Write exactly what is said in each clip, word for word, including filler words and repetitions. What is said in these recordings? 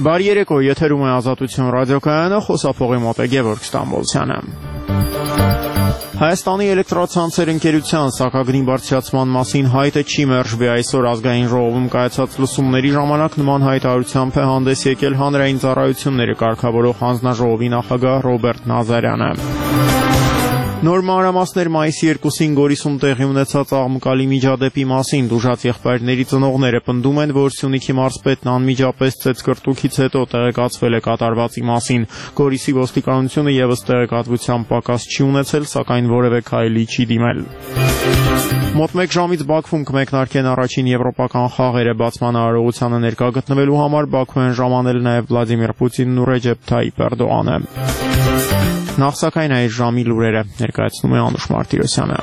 Բարի երեկո, եթերում է Ազատություն ռադիոկայանը, խոսափողի մոտ է Գևորգ Ստամբոլցյանը։ Հայաստանի էլեկտրացանցեր ընկերության սակագնի բարձրացման մասին հայտը չի մերժվի այսօր ազգային ժողովում կայացած լսումների ժամանակ նման հայտարարությամբ է հանդես եկել հանրային ծառայությունները կարգավորող հանձնաժողովի նախագահ Ռոբերտ Նազարյանը։ Նոր մանրամասներ մայիսի երկուսին Գորիսում տեղի ունեցած աղմկալի միջադեպի մասին դուժած եղբայրների ծնողները պնդում են, որ Սյունիքի մարզպետն անմիջապես ծեծկրտուքից հետո տեղեկացվել է կատարվածի մասին։ Գորիսի ոստիկանությունը եւս տեղեկատվության պակաս չի ունեցել, սակայն որևէ քայլի չի դիմել։ Մոտ մեկ ժամից Բաքվում կմեկնարկեն առաջին եվրոպական խաղերը բացման արարողությանը ներկա գտնվելու համար Բաքու են ժամանել նաև Վլադիմիր Պուտինն ու Ռեջեփ Թայիփ Էրդողանը։ Նախ սակայն այս ժամի լուրերը ներկայացնում է Անուշ Մարտիրոսյանը։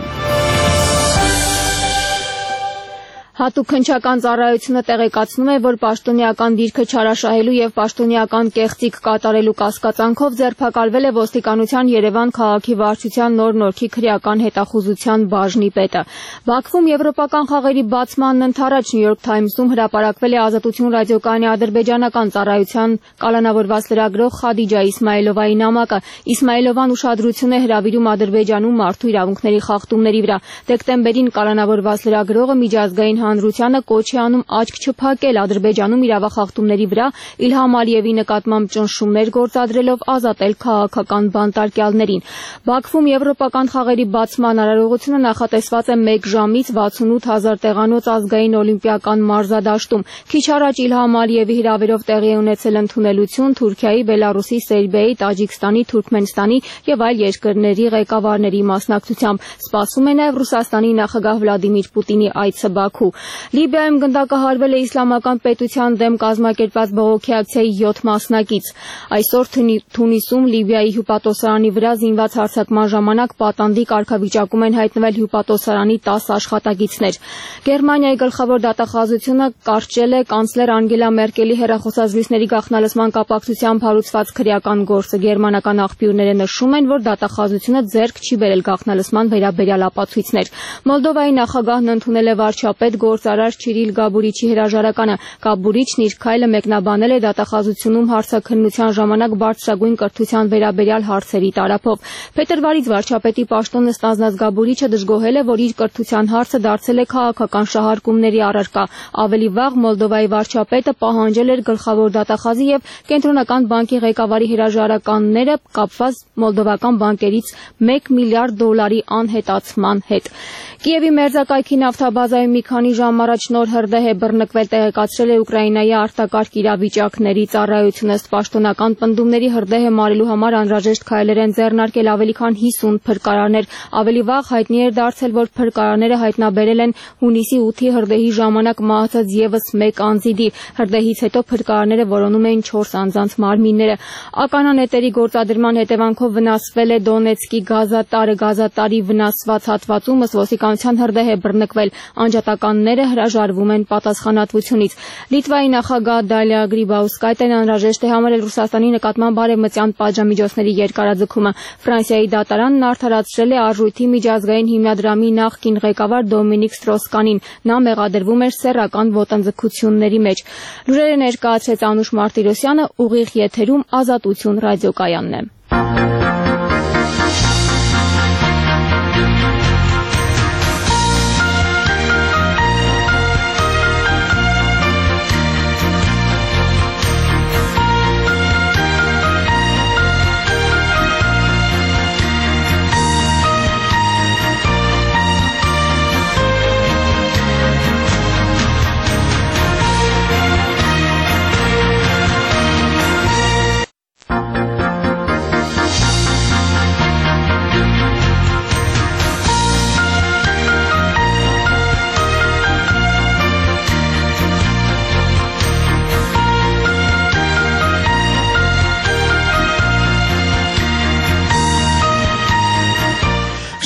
Հատուկ քննչական ծառայությունը տեղեկացնում է, որ պաշտոնեական դիրքը չարաշահելու եւ պաշտոնեական կեղծիք կատարելու կասկածանքով ձերբակալվել է ոստիկանության Երևան քաղաքի վարչության նոր Նորքի քրեական հետախուզության բաժնի պետը։ Բաքվում եվրոպական խաղերի բացմանն ընդառաջ New York Times-ում հրապարակվել է Ազատություն ռադիոկայանի ադրբեջանական ծառայության կալանավորված լրագրող Խադիջա Իսմայելովայի նամակը։ Իսմայելովան ուշադրություն է հրավիրում Ադրբեջանում մարդու իրավունքների խախտումների վրա։ Դեկտեմբերին կալանավորված լրագրողը միջազգային հանրությանը կոչ է անում աչք չփակել Ադրբեջանում իրավախախտումների վրա Իլհամ Ալիևի նկատմամբ ճնշումներ գործադրելով ազատել քաղաքական բանտարկյալներին։ Բաքվում եվրոպական խաղերի բացման արարողությունը նախատեսված է մեկ ժամից վաթսունութ հազար տեղանոց ազգային օլիմպիական մարզադաշտում։ Քիչ առաջ Իլհամ Ալիևի հրավերով տեղի է ունեցել ընդունելություն Թուրքիայի, Բելարուսի, Սերբիայի, Տաջիկստանի, Թուրքմենստանի եւ այլ երկրների ղեկավարների մասնակցությամբ։ Սպասվում է նաեւ Ռուսաստանի նախագահ Վլադիմիր Պուտինի այցը Բաքու։ Լիբիայում գնդակահարվել է իսլամական պետության դեմ կազմակերպված բողոքի ակցիայի յոթ մասնակից։ Այսօր Թունիսում Լիբիայի հյուպատոսարանի վրա զինված հարձակման ժամանակ պատանդի կարգավիճակում են հայտնվել հյուպատոսարանի տասը աշխատակիցներ։ Գերմանիայի գլխավոր դատախազությունը կարճել է կանցլեր Անգելա Մերկելի հեռախոսազրույցների գաղտնալսման կապակցությամբ հարուցված քրեական գործը։ Գերմանական աղբյուրները նշում են, որ դատախազությունը ձեռք չի բերել գաղտնալսման վերաբերյալ ապացույցներ։ Մոլդովայի նախագահն ընդունել է վարչապետ գործարար Չիրիլ Գաբուրիչի հրաժարականը։ Գաբուրիչն իր քայլը մեկնաբանել է դատախազությունում հարցաքննության ժամանակ բարձրագույն կրթության վերաբերյալ հարցերի տարափով։ Փետրվարից վարչապետի պաշտոնը ստանձնած Գաբուրիչը դժգոհել է, որ իր կրթության հարցը դարձել է քաղաքական շահարկումների առարկա։ Ավելի վաղ Մոլդովայի վարչապետը պահանջել էր գլխավոր դատախազի եւ Կենտրոնական բանկի ղեկավարի հրաժարականները կապված մոլդովական բանկերից մեկ միլիարդ դոլարի անհետացման հետ։ Կիևի մերձակայքի նավթաբազայում մի քանի ժամ առաջ նոր հրդեհ է բռնկվել, տեղեկացրել է Ուկրաինայի արտակարգ իրավիճակների ծառայությունը։ Ըստ պաշտոնական պնդումների հրդեհը մարելու համար անհրաժեշտ քայլեր են ձեռնարկել ավելի քան հիսուն փրկարարներ։ Ավելի վաղ հայտնի էր դարձել, որ փրկարարները հայտնաբերել են հունիսի ութի հրդեհի ժամանակ մահացած եւս մեկ անձի դիր։ Հրդեհից հետո փրկարարները որոնում էին չորս անձանց մարմինները։ Ականանետերի գործադրման հետևանքով վնասվել է Դոնեցկի գազատարը։ Գազատարի վնասված հատվածում ոստիկանության հրդեհ է բռնկվել։ Անջատականները հրաժարվում են պատասխանատվությունից։ Լիտվայի նախագահ Դալիա Գրիբաուսկայտեն անհրաժեշտ է համարել Ռուսաստանի նկատմամբ բարեմտյան պատժամիջոցների երկարաձգումը։ Ֆրանսիայի դատարանն արդարացրել է Արժույթի միջազգային հիմնադրամի նախկին ղեկավար Դոմինիկ Ստրոսկանին։ Նա մեղադրվում էր սեռական ոտնձգությունների մեջ։ Լուրերը ներկայացրեց Անուշ Մարտիրոսյանը, ուղիղ եթերում Ազատություն ռադիոկայանն է։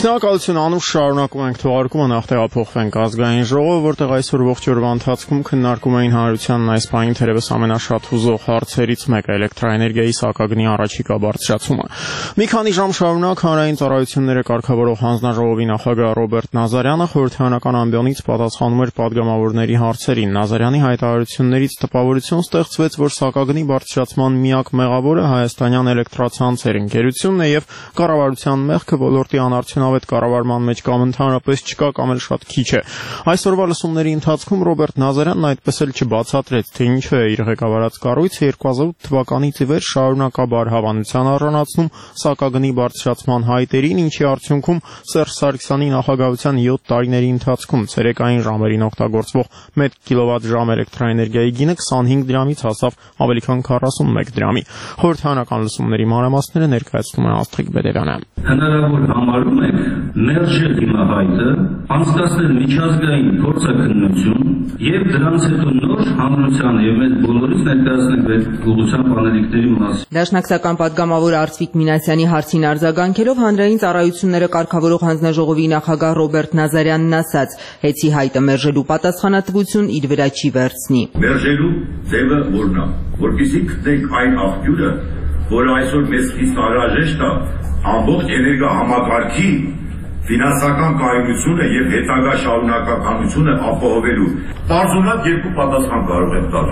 Շնորհակալություն Անուշ, շարունակում ենք թողարկումը, նախ տեղափոխվենք ազգային ժողով, որտեղ այսօր ողջ օրվա ընթացքում քննարկում էին հանրությանն այս պահին թերևս ամենաշատ հուզող հարցերից մեկը էլեկտրաէներգիայի սակագնի առաջիկա բարձրացումը։ Մի քանի ժամ շարունակ հանրային ծառայությունները կարգավորող հանձնաժողովի նախագահ Ռոբերտ Նազարյանը խորհրդարանական ամբիոնից պատասխանում էր պատգամավորների հարցերին։ Նազարյանի հայտարարություններից տպավորություն ստեղծվեց, որ սակագնի բարձրացման միակ մեղավորը հայաստանյան էլեկտրացանցեր ընկերությունն է եւ կառավարության մեղքը ոլորտի անարդյունավետ կառավարման մեջ կամ ընդհանրապես չկա կամ էլ շատ քիչ է։ Այսօրվա լսումների ընթացքում Ռոբերտ Նազարյանն այդպես էլ չբացատրեց, թե ինչու է իր ղեկավարած կառույցը երկու հազար ութ թվականից ի վեր շարունակաբար հավանության առանցնում սակագնի բարձրացման հայտերին, ինչի արդյունքում Սերժ Սարգսյանի նախագահության յոթ տարիների ընթացքում ցերեկային ժամերին օգտագործվող մեկ կիլովատ-ժամ էլեկտրաէներգիայի գինը քսանհինգ դրամից հասավ ավելի քան քառասունմեկ դրամի։ Խորհրդարանական լսումների մանրամասները ներկայացնում է Աստղիկ Բեդևյանը։ Հնարավոր համարում եք մերժել դիմահայտը, անցկացնել միջազգային փորձաքննություն եւ դրանց հետո նոր հանրության եւ մեզ բոլորիս ներկայացնել այդ ուղղությամբ անելիքների մասին։ Դաշնակցական պատգամավոր Արծվիկ Մինասյանի հարցին արձագանքելով հանրային ծառայությունները կարգավորող հանձնաժողովի նախագահ Ռոբերտ Նազարյանն ասաց. «Հեցի հայտը մերժելու պատասխանատվություն իր վրա չի վերցնի»։ Մերժելու ձևը որն է, որպեսզի գտնենք այն աղբյուրը, որը այսօր մեզ խիստ անհրաժեշտ է ամբողջ էներգահամակարգի ֆինանսական կայունությունը եւ հետագա շարունակականությունը ապահովելու։ Պարզունակ երկու պատասխան կարող եմ տալ։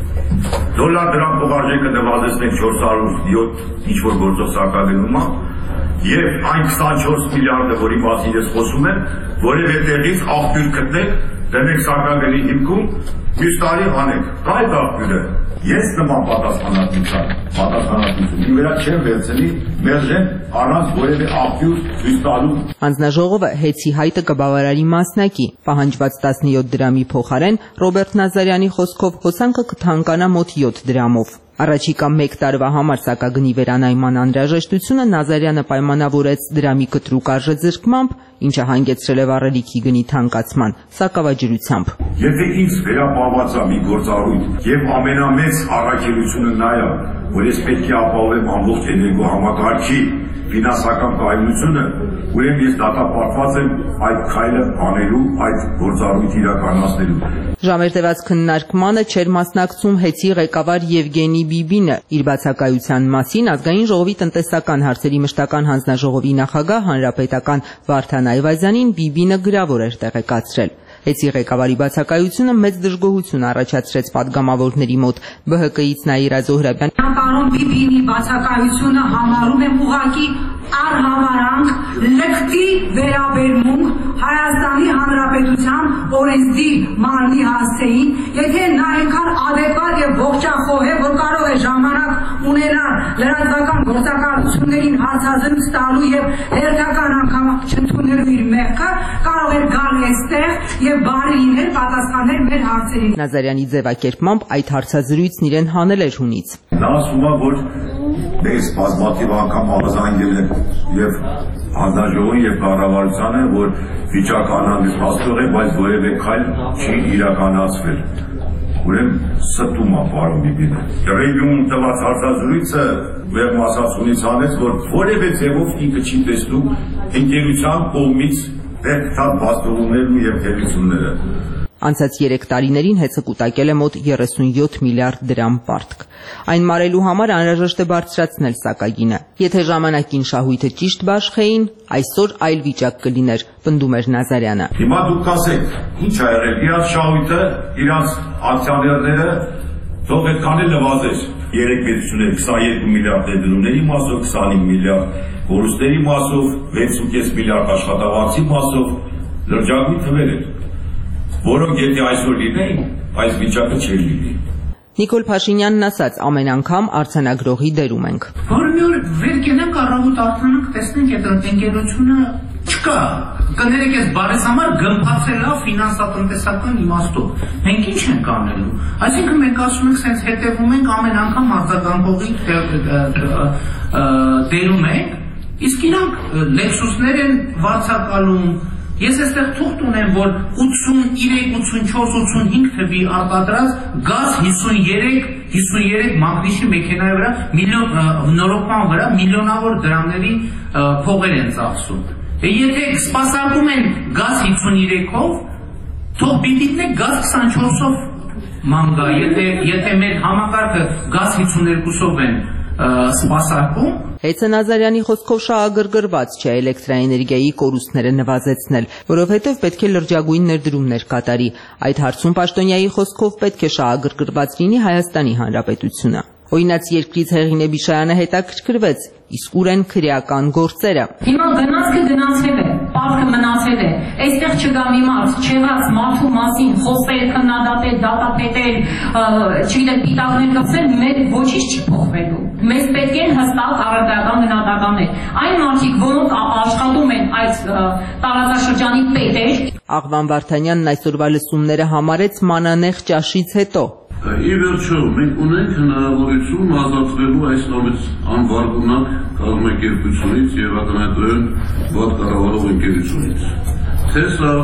Դոլար դրամ փոխարժեքը նվազեցնենք չորս հարյուր յոթ ինչ-որ գործող սակագնում է եւ այն քսանչորս միլիարդը, որի մասին ես խոսում եմ, որևէ տեղից աղբյուր գտնենք, դնենք սակագնի հիմքում, մյուս տարի անենք։ Դա է աղբյուրը։ Ես նման պատասխանատվության, պատասխանատվություն ի վրա չեմ վերցնի, մերժեմ առանց որևէ աղբյուր ցույց տալու։ Հանձնաժողովը հեցի հայտը կբավարարի մասնակի, պահանջված տասնյոթ դրամի փոխարեն Ռոբերտ Նազարյանի խոսքով հոսանքը կթանկանա մոտ յոթ դրամով։ Առաջիկա մեկ տարվա համար սակագնի վերանայման անհրաժեշտությունը Նազարյանը պայմանավորեց դրամի կտրուկ արժեզրկմամբ, ինչը հանգեցրել է վառելիքի գնի թանկացման, սակավաջրությամբ։ Եթե ինձ վերապահված է մի գործառույթ եւ ամենամեծ առաքելությունը նա է, որ ես պետք է ապահովեմ ամբողջ էներգոհամակարգի ֆինանսական կայունությունը, ուրեմն ես դատապարտված եմ այդ քայլը անելու, այդ գործառույթը իրականացնելու։ Ժամեր տևած քննարկմանը չէր մասնակցում հեցի ղեկավար Եվգենի Բիբինը։ Իր բացակայության մասին ազգային ժողովի տնտեսական հարցերի մշտական հանձնաժողովի նախագահ հանրապետական Վարդան Այվազյանին Բիբինը գրավոր էր տեղեկացրել։ Հեցի ղեկավարի բացակայությունը մեծ դժգոհություն առաջացրեց պատգամավորների մոտ։ Բը հը կից Նաիրա Զոհրաբյան Պարոն Բիբինի բացակայությունը համարում եմ ուղղակի առհավարանք լկտի վերաբերմունք Հայաստանի Հանրապետության օրենսդիր մարմնի հասցեին, եթե նա այնքան adekvat եւ ողջախոհ է, որ կարող է ժամանակ ունենալ լրատվական գործակալություններին հարցազրույց տալու եւ հերթական անգամ չընդունելու իր մեղքը, կարող է գալ այստեղ եւ բարի լինել պատասխանել մեր հարցերին։ Նազարյանի ձևակերպմամբ այդ հարցազրույցն իրեն հանել էր հունից։ Նա ասում է, որ մեզ բազմաթիվ անգամ արձանագրել է եւ հանձնաժողովին եւ կառավարությանը, որ վիճակը անհանգստացող է, բայց որևէ քայլ չի իրականացվել։ Ուրեմն ստում է պարոն Բիբինը։ Ռեգիոնում տված հարցազրույցը ուրեմն ասացունից անեց, որ որևէ ձևով ինքը չի տեսնում ընկերության կողմից դեպքան բացողումներն եւ թերությունները։ Անցած երեք տարիներին հեցը կուտակել է մոտ երեսունյոթ միլիարդ դրամ պարտք։ Այն մարելու համար անհրաժեշտ է բարձրացնել սակագինը։ Եթե ժամանակին շահույթը ճիշտ բաշխեին, այսօր այլ վիճակ կլիներ, պնդում էր Նազարյանը։ Հիմա դուք ասեք, ինչ ա եղել, իրանց շահույթը, իրանց ակցիաներները թող այդքան էլ նվազեր։ Երեք պետությունները քսանյոթ միլիարդ ներդրումների մասով, քսանհինգ միլիարդ կորուստների մասով, վեց ու կես միլիարդ աշխատավարձի մասով, լրջագույն թվեր են, որոնք եթե այսօր լինեին, այս վիճակը չէր լինի։ Նիկոլ Փաշինյանն ասաց, ամեն անգամ արձանագրողի դերում ենք։ Որ մի օր վեր կենանք առավոտ արձանանք, տեսնենք այդ ընկերությունը չկա։ Կներեք, այս բարես համար գմփացել է ֆինանսատնտեսական իմաստով։ Մենք ինչ ենք անելու։ Այսինքն մենք ասում ենք, սենց հետևում ենք ամեն անգամ արձագանքողի դերում ենք, իսկ իրանք լեքսուսներ են վարձակալում։ Ես այստեղ թուղթ ունեմ, որ ութսունութրեք, ութսունչորս, ութսունհինգ թվի արտադրած գազ հիսունյերեք, հիսունյերեք մագնիսի մեքենայի վրա, նորոգման վրա միլիոնավոր դրամների փողեր են ծախսում։ Եթե սպասարկում են գազ հիսուններով, թող պիտի դնեք գազ քսանչորսով մանգա, եթե եթե մեր համակարգը գազ հիսուներկուսով են սպասարկում։ Հեծե Նազարյանի խոսքով շահագրգռված չէ էլեկտրաէներգիայի կորուստները նվազեցնել, որովհետև պետք է լրջագույն ներդրումներ կատարի։ Այդ հարցում Պաշտոնյայի խոսքով պետք է շահագրգռված լինի Հայաստանի Հանրապետությունը։ Օրինաց երկրից Հեղինե Բիշայանը հետաքրքրվեց, իսկ ուր են քրեական գործերը։ Հիմա գնացքը գնացել է, պարտքը մնացել է, այստեղ չգա մի մարդ, չեղած մարդու մասին, խոսել, քննադատել, դատապետել, չգիտեմ, պիտակներ կպսել, մեր ոչինչ չի փոխվելու։ Մեզ պետք են հստակ առարկայական գնահատականներ։ Այն մարդիկ, որոնք աշխատում են այդ տարածաշրջանի պետեր։ Աղվան Վարդանյանն այսօրվա լսումները համարեց մանանեղ ճաշից հետո։ Ի վերջո, մենք ունենք հնարավորություն ազատվելու այս նորից անվարգունակ կազմակերպությունից և ակնհայտորեն վատ կառավարող ընկերությունից։ Թե սա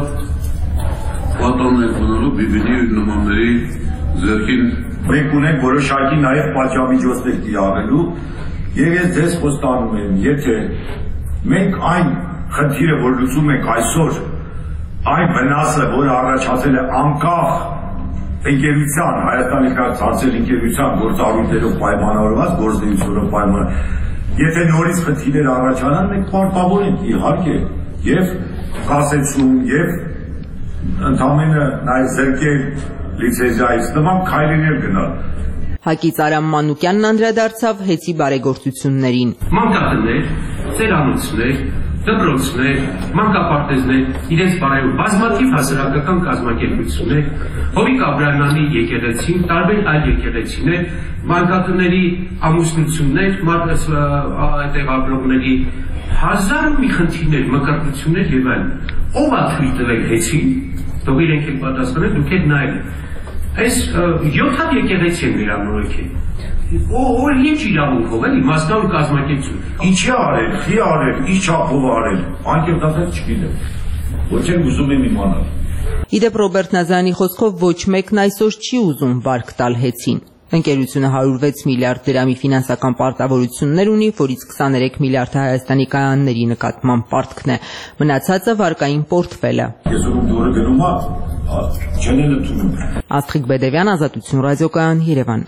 պատանն է մնալու Բիբինի ու նմանների ձեռքին։ Մենք ունենք որոշակի նաև պատժամիջոցներ կիրառելու, և ես ձեզ խոստանում եմ, եթե մենք այն խնդիրը, որ լուծում ենք այսօր, այն վնասը, որը առաջացել է անկախ ընկերության, Հայաստանի հարցեր ընկերության գործառույթներով պայմանավորված, գործունեությունով պայմանավորված, եթե նորից խնդիրներ առաջանան, մենք պարտավոր ենք իհարկե եւ կասեցում եւ ընդամենը նաեւ զրկել լիցենզիայից նման քայլեր գնալ։ Հակից Արամ Մանուկյանն անդրադարձավ հեծի բարեգործություններին։ Մանկատներ, ծերանոցներ, դպրոցներ, մանկապարտեզներ, իրենց բարեու բազմաթիվ հասարակական կազմակերպություններ, Հովիկ Աբրահամյանի եկեղեցին, տարբեր այլ եկեղեցիներ, մանկատների ամուսնություններ, այդտեղ ապրողների հազար ու մի խնդիրներ, մկրտություններ եւ այլն։ Ով է թույլ տվել հեծին, թող իրենք էլ պատասխանեն, դուք եք նայել։ Այս յոթ հատ եկեղեցի են վերանորոգել։ Որ ինչ իրավունքով էլի մասնավոր կազմակերպություն։ Ինչի արել, խի արել, ինչ չափով արել, անկեղծ ասած չգիտեմ։ Ոչ եմ ուզում եմ իմանալ։ Իդեպ Ռոբերտ Նազարյանի խոսքով ոչ մեկն այսօր չի ուզում վարկ տալ հեծին։ Ընկերությունը հարյուր վեց միլիարդ դրամի ֆինանսական պարտավորություններ ունի, որից քսաներեք միլիարդը Հայաստանի կայանների նկատմամբ պարտքն է։ Մնացածը վարկային պորտֆելը։ Ես ում դուրը գնում ա, չեն էլ ընդունում։ Աստղիկ Բեդևյան, Ազատություն ռադիոկայան, Երևան։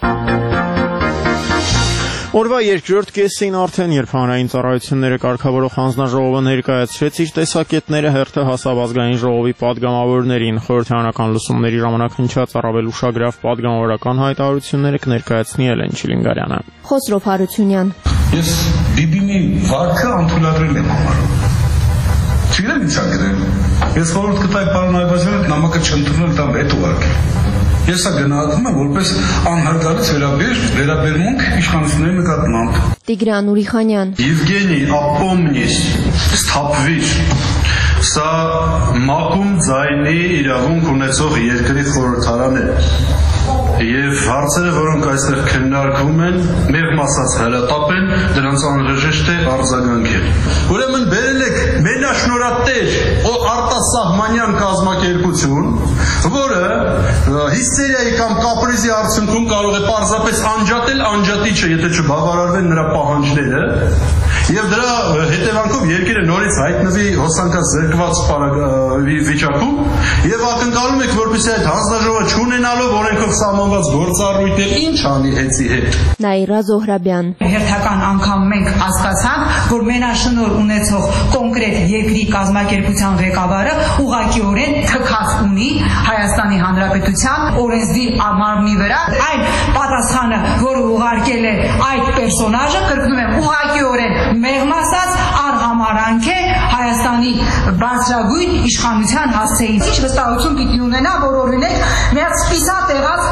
Օրվա երկրորդ կեսին արդեն, երբ հանրային ծառայությունները կարգավորող հանձնաժողովը ներկայացրեց իր տեսակետները, հերթը հասավ ազգային ժողովի պատգամավորներին։ Խորհրդարանական լսումների ժամանակ հնչած առավել ուշագրավ պատգամավորական հայտարարությունները կներկայացնի Էլեն Չիլինգարյանը։ Խոսրով Հարությունյան։ Ես Բիբինի վարքը անդրադառել եմ համարում։ Չգիտեմ ինչ ա գրել։ Ես խորհուրդ կտայի պարոն Այվազյանը նամակը չընդունել տամ հետ ուղարկել։ Ես սա գնահատում եմ որպես անհարգալից վերաբերմունք իշխանությունների նկատմամբ։ Տիգրան Ուրիխանյան։ Եվգենի, ապոմնիս, սթափվիր։ Սա մակում ձայնի իրավունք ունեցող երկրի խորհրդարան է։ Եվ հարցերը, որոնք այստեղ քննարկվում են, մեղմ ասած հրատապ են, դրանց անհրաժեշտ է արձագանքել։ Ուրեմն բերել եք մենաշնորհատեր արտասահմանյան կազմակերպություն, որը հիստերիայի կամ կապրիզի արդյունքում կարող է պարզապես անջատել անջատիչը, եթե չբավարարվեն նրա պահանջները, եւ դրա հետևանքով երկիրը նորից հայտնվի հոսանքած զրկված վիճակում, եւ ակնկալում եք, որպեսզի այդ հանձնաժողովը չունենալով օրենքով սահմանված գործառույթներ ինչ անի հեծի հետ։ Նաիրա Զոհրաբյան։ Հերթական անգամ մենք հասկացանք, որ մենաշնոր ունեցող կոնկրետ երկրի կազմակերպության ղեկավարը ուղղակիորեն թքած ունի Հայաստանի Հանրապետության օրենսդիր մարմնի վրա։ Այն պատասխանը, որը ուղարկել է այդ պերսոնաժը, կրկնում եմ, ուղղակիորեն մեղմ ասած արհամարանք է Հայաստանի բարձրագույն իշխանության հասցեին։ Ինչ վստահություն պիտի ունենա, որ օրինակ մի հատ սպիսա տեղած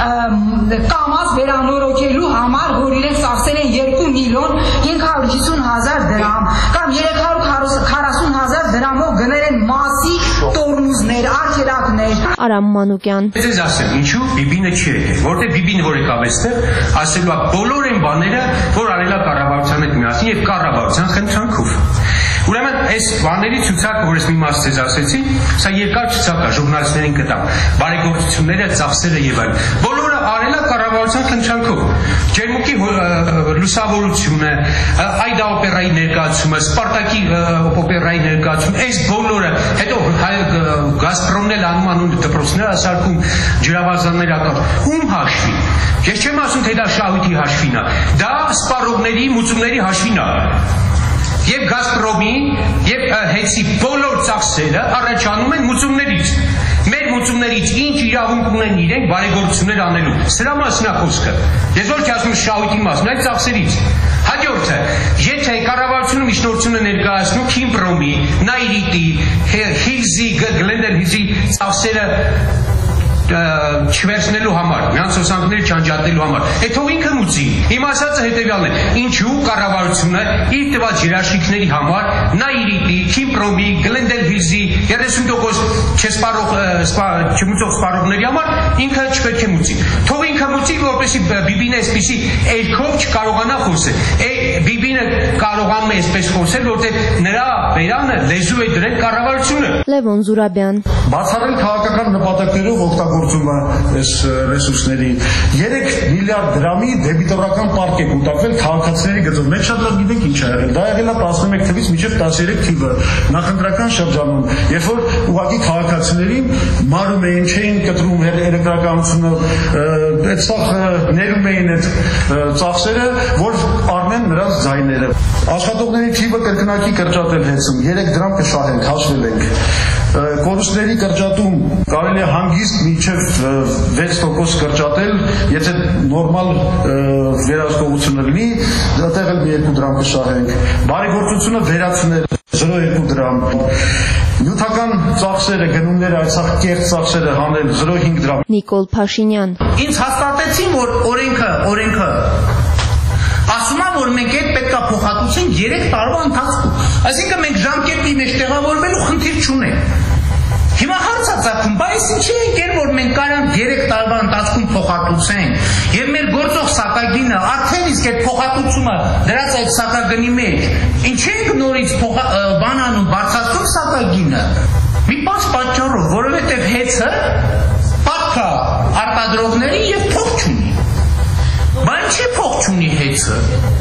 կամած վերանորոգելու համար, որ իրենք ծախսել են երկու միլիոն հինգ հարյուր հիսուն հազար դրամ կամ երեք հարյուր քառասուն հազար դրամով գնել են մասի տորմուզներ, արգելակներ։ Արամ Մանուկյան։ Ես ասեմ, ինչու Բիբինը չի եկել, որտեղ Բիբին որ եկավ այստեղ, ասելու է բոլոր այն բաները, որ արել է կառավարության հետ միասին եւ կառավարության խնդրանքով։ Ուրեմն այս բաների ցուցակը, որ ես մի մաս ձեզ ասեցի, սա երկար ցուցակ է, ժուրնալիստներին կտամ, բարեգործությունները, ծախսերը եւ այլն։ Բոլորը արել է կառավարության խնդրանքով։ Ջերմուկի լուսավորությունը, Այդա օպերայի ներկայացումը, Սպարտակի օպերայի ներկայացումը, այս բոլորը, հետո Գազպրոմն էլ անում անուն դպրոցներ ասարկում ջրավազաններ ակավ։ Ում հաշվի։ Ես չեմ ասում, թե դա շահույթի հաշվին է, դա սպառողների, մուծումների հաշվին է։ Եվ Գազպրոմի, եւ հեցի բոլոր ծախսերը առաջանում են մուծումներից։ Մեր մուծումներից ինչ իրավունք ունեն իրենք բարեգործություններ անելու։ Սրա մասին է խոսքը։ Ես ոչ թե ասում շահույթի մասին, այլ ծախսերից։ Հաջորդը, եթե կառավարությունը միջնորդությունը ներկայացնում Քիմպրոմի, Նայրիտի, Հիլզի, Գլենդեր Հիլզի ծախսերը չվերցնելու համար, նրանց հոսանքները չանջատելու համար։ Այդ թող ինքը մուծի։ Իմ ասածը հետևյալն է, ինչու կառավարությունը իր տված երաշխիքների համար Նայրիտի, Քիմպրոմի, Գլենդել Հիլզի երեսուն տոկոս չսպառող չմուծող սպառողների համար ինքը չպետք է մուծի։ Թող ինքը մուծի, որպեսզի Բիբինը այսպեսի երկով չկարողանա խոսել։ Բիբինը կարողանում է այսպես խոսել, որտեղ նրա բերանը լեզու է դրել կառավարությունը։ Լևոն Զուրաբյան։ Բացառել քաղաքական նպատակներով օգտագործումը այս ռեսուրսների երեք միլիարդ դրամի դեբիտորական պարկ է կուտակվել քաղաքացիների գծով։ Մենք շատ լավ գիտենք ինչ է եղել։ Դա եղել է տասնմեկ թվից մինչև տասներեք թիվը նախընտրական շրջանում, երբ որ ուղղակի քաղաքացիներին մարում էին, չէին կտրում էլեկտրականությունը, այդտեղ ներում էին այդ ծախսերը, որ առնեն նրանց ձայները։ Աշխատողների թիվը կրկնակի կրճատել հեցում, երեք դրամ կշահենք, հաշվել ենք։ Կորուստների կրճատում կարելի է հանգիստ մինչև վեց տոկոս կրճատել, եթե նորմալ վերահսկողությունը լինի, դեռ էլ մի երկու դրամ կշահենք։ Բարեգործությունը վերացնել զրո երկու դրամ։ Նյութական ծախսերը, գնումները, այսախ կեղծ ծախսերը հանել զրո հինգ դրամ։ Նիկոլ Փաշինյան։ Ինձ հաստատեցին, որ օրենքը, օրենքը ասում է, որ մենք այդ պետք է փոխհատուցենք երեք տարվա ընթացքում։ Այսինքն մենք ժամկետի մեջ տեղավորվելու խնդիր չունենք։ Հիմա հարց է ծագում, բայց ինչի ենք ել, որ մենք կարանք երեք տարվա ընթացքում փոխհատուցենք, եւ մեր գործող սակագինը արդեն իսկ այդ փոխհատուցումը դրած այդ սակագնի մեջ, ինչի ենք նորից բանանում բարձրացնում սակագինը։ Մի բաց պատճառով, որովհետեւ հեծը պատք է արտադրողների եւ փող չունի։ Բայց ինչի փող չունի հեծը։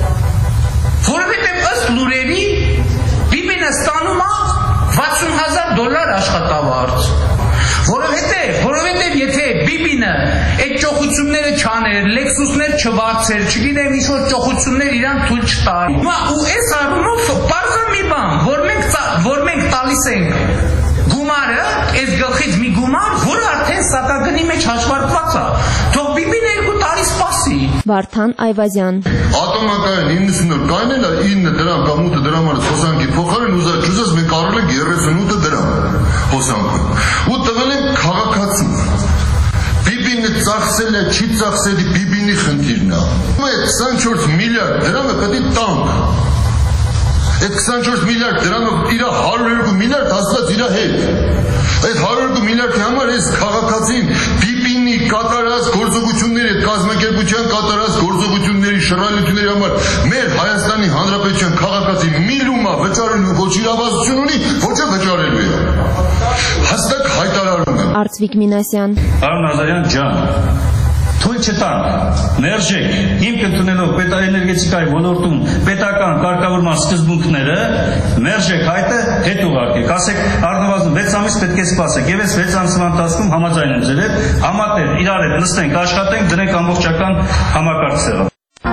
Որովհետեւ ըստ լուրերի Բիբինը ստանում է վաթսուն հազար դոլար աշխատավարձ։ Որովհետև, որովհետև եթե Բիբինը այդ ճոխությունները չաներ, լեքսուսներ չվարձեր, չգիտեմ ինչ-որ ճոխություններ իրան թույլ չտար։ Ու այս առումով պարզա մի բան, որ մենք որ մենք տալիս ենք գումարը, այս գլխից մի գումար, որը արդեն սակագնի մեջ հաշվարկված է։ Թող Բիբինը երկու տարի սպասի։ Վարդան Այվազյան։ Ատոմական իննսունը կայնել է ինը դրամ կամ ութ դրամ արած հոսանքի փոխարեն ուզա չուզած մենք առել ենք երեսունութ դրամ հոսանքը։ Ու տվել ենք քաղաքացին։ Բիբինը ծախսել է, չի ծախսելի Բիբինի խնդիրն է։ Այդ քսանչորս միլիարդ դրամը պետք է տանք։ Այդ քսանչորս միլիարդ դրամը իր հարյուր երկու միլիարդ հաստատ իր հետ։ Այդ հարյուր երկու միլիարդի համար այս քաղաքացին Բիբինի կատարած գործողությունների, կազմակերպության կատարած գործողությունների շռայլությունների համար մեր Հայաստանի Հանրապետության քաղաքացի միլումա վճարելու ոչ իրավասություն ունի, ոչ է վճարելու է։ Հստակ հայտարարում եմ։ Արծվիկ Մինասյան։ Պարոն Նազարյան ջան, թույլ չտանք, մերժեք, հիմք ընդունելով պետաէներգետիկայի ոլորտում պետական կարգավորման սկզբունքները, մերժեք հայտը, հետ ուղարկեք, ասեք առնվազն վեց ամիս պետք է սպասեք, եւ այս վեց ամսվա ընթացքում համաձայն եմ ձեր հետ, համատեղ իրար հետ նստենք, աշխատենք, դնենք ամբողջական համակարգը։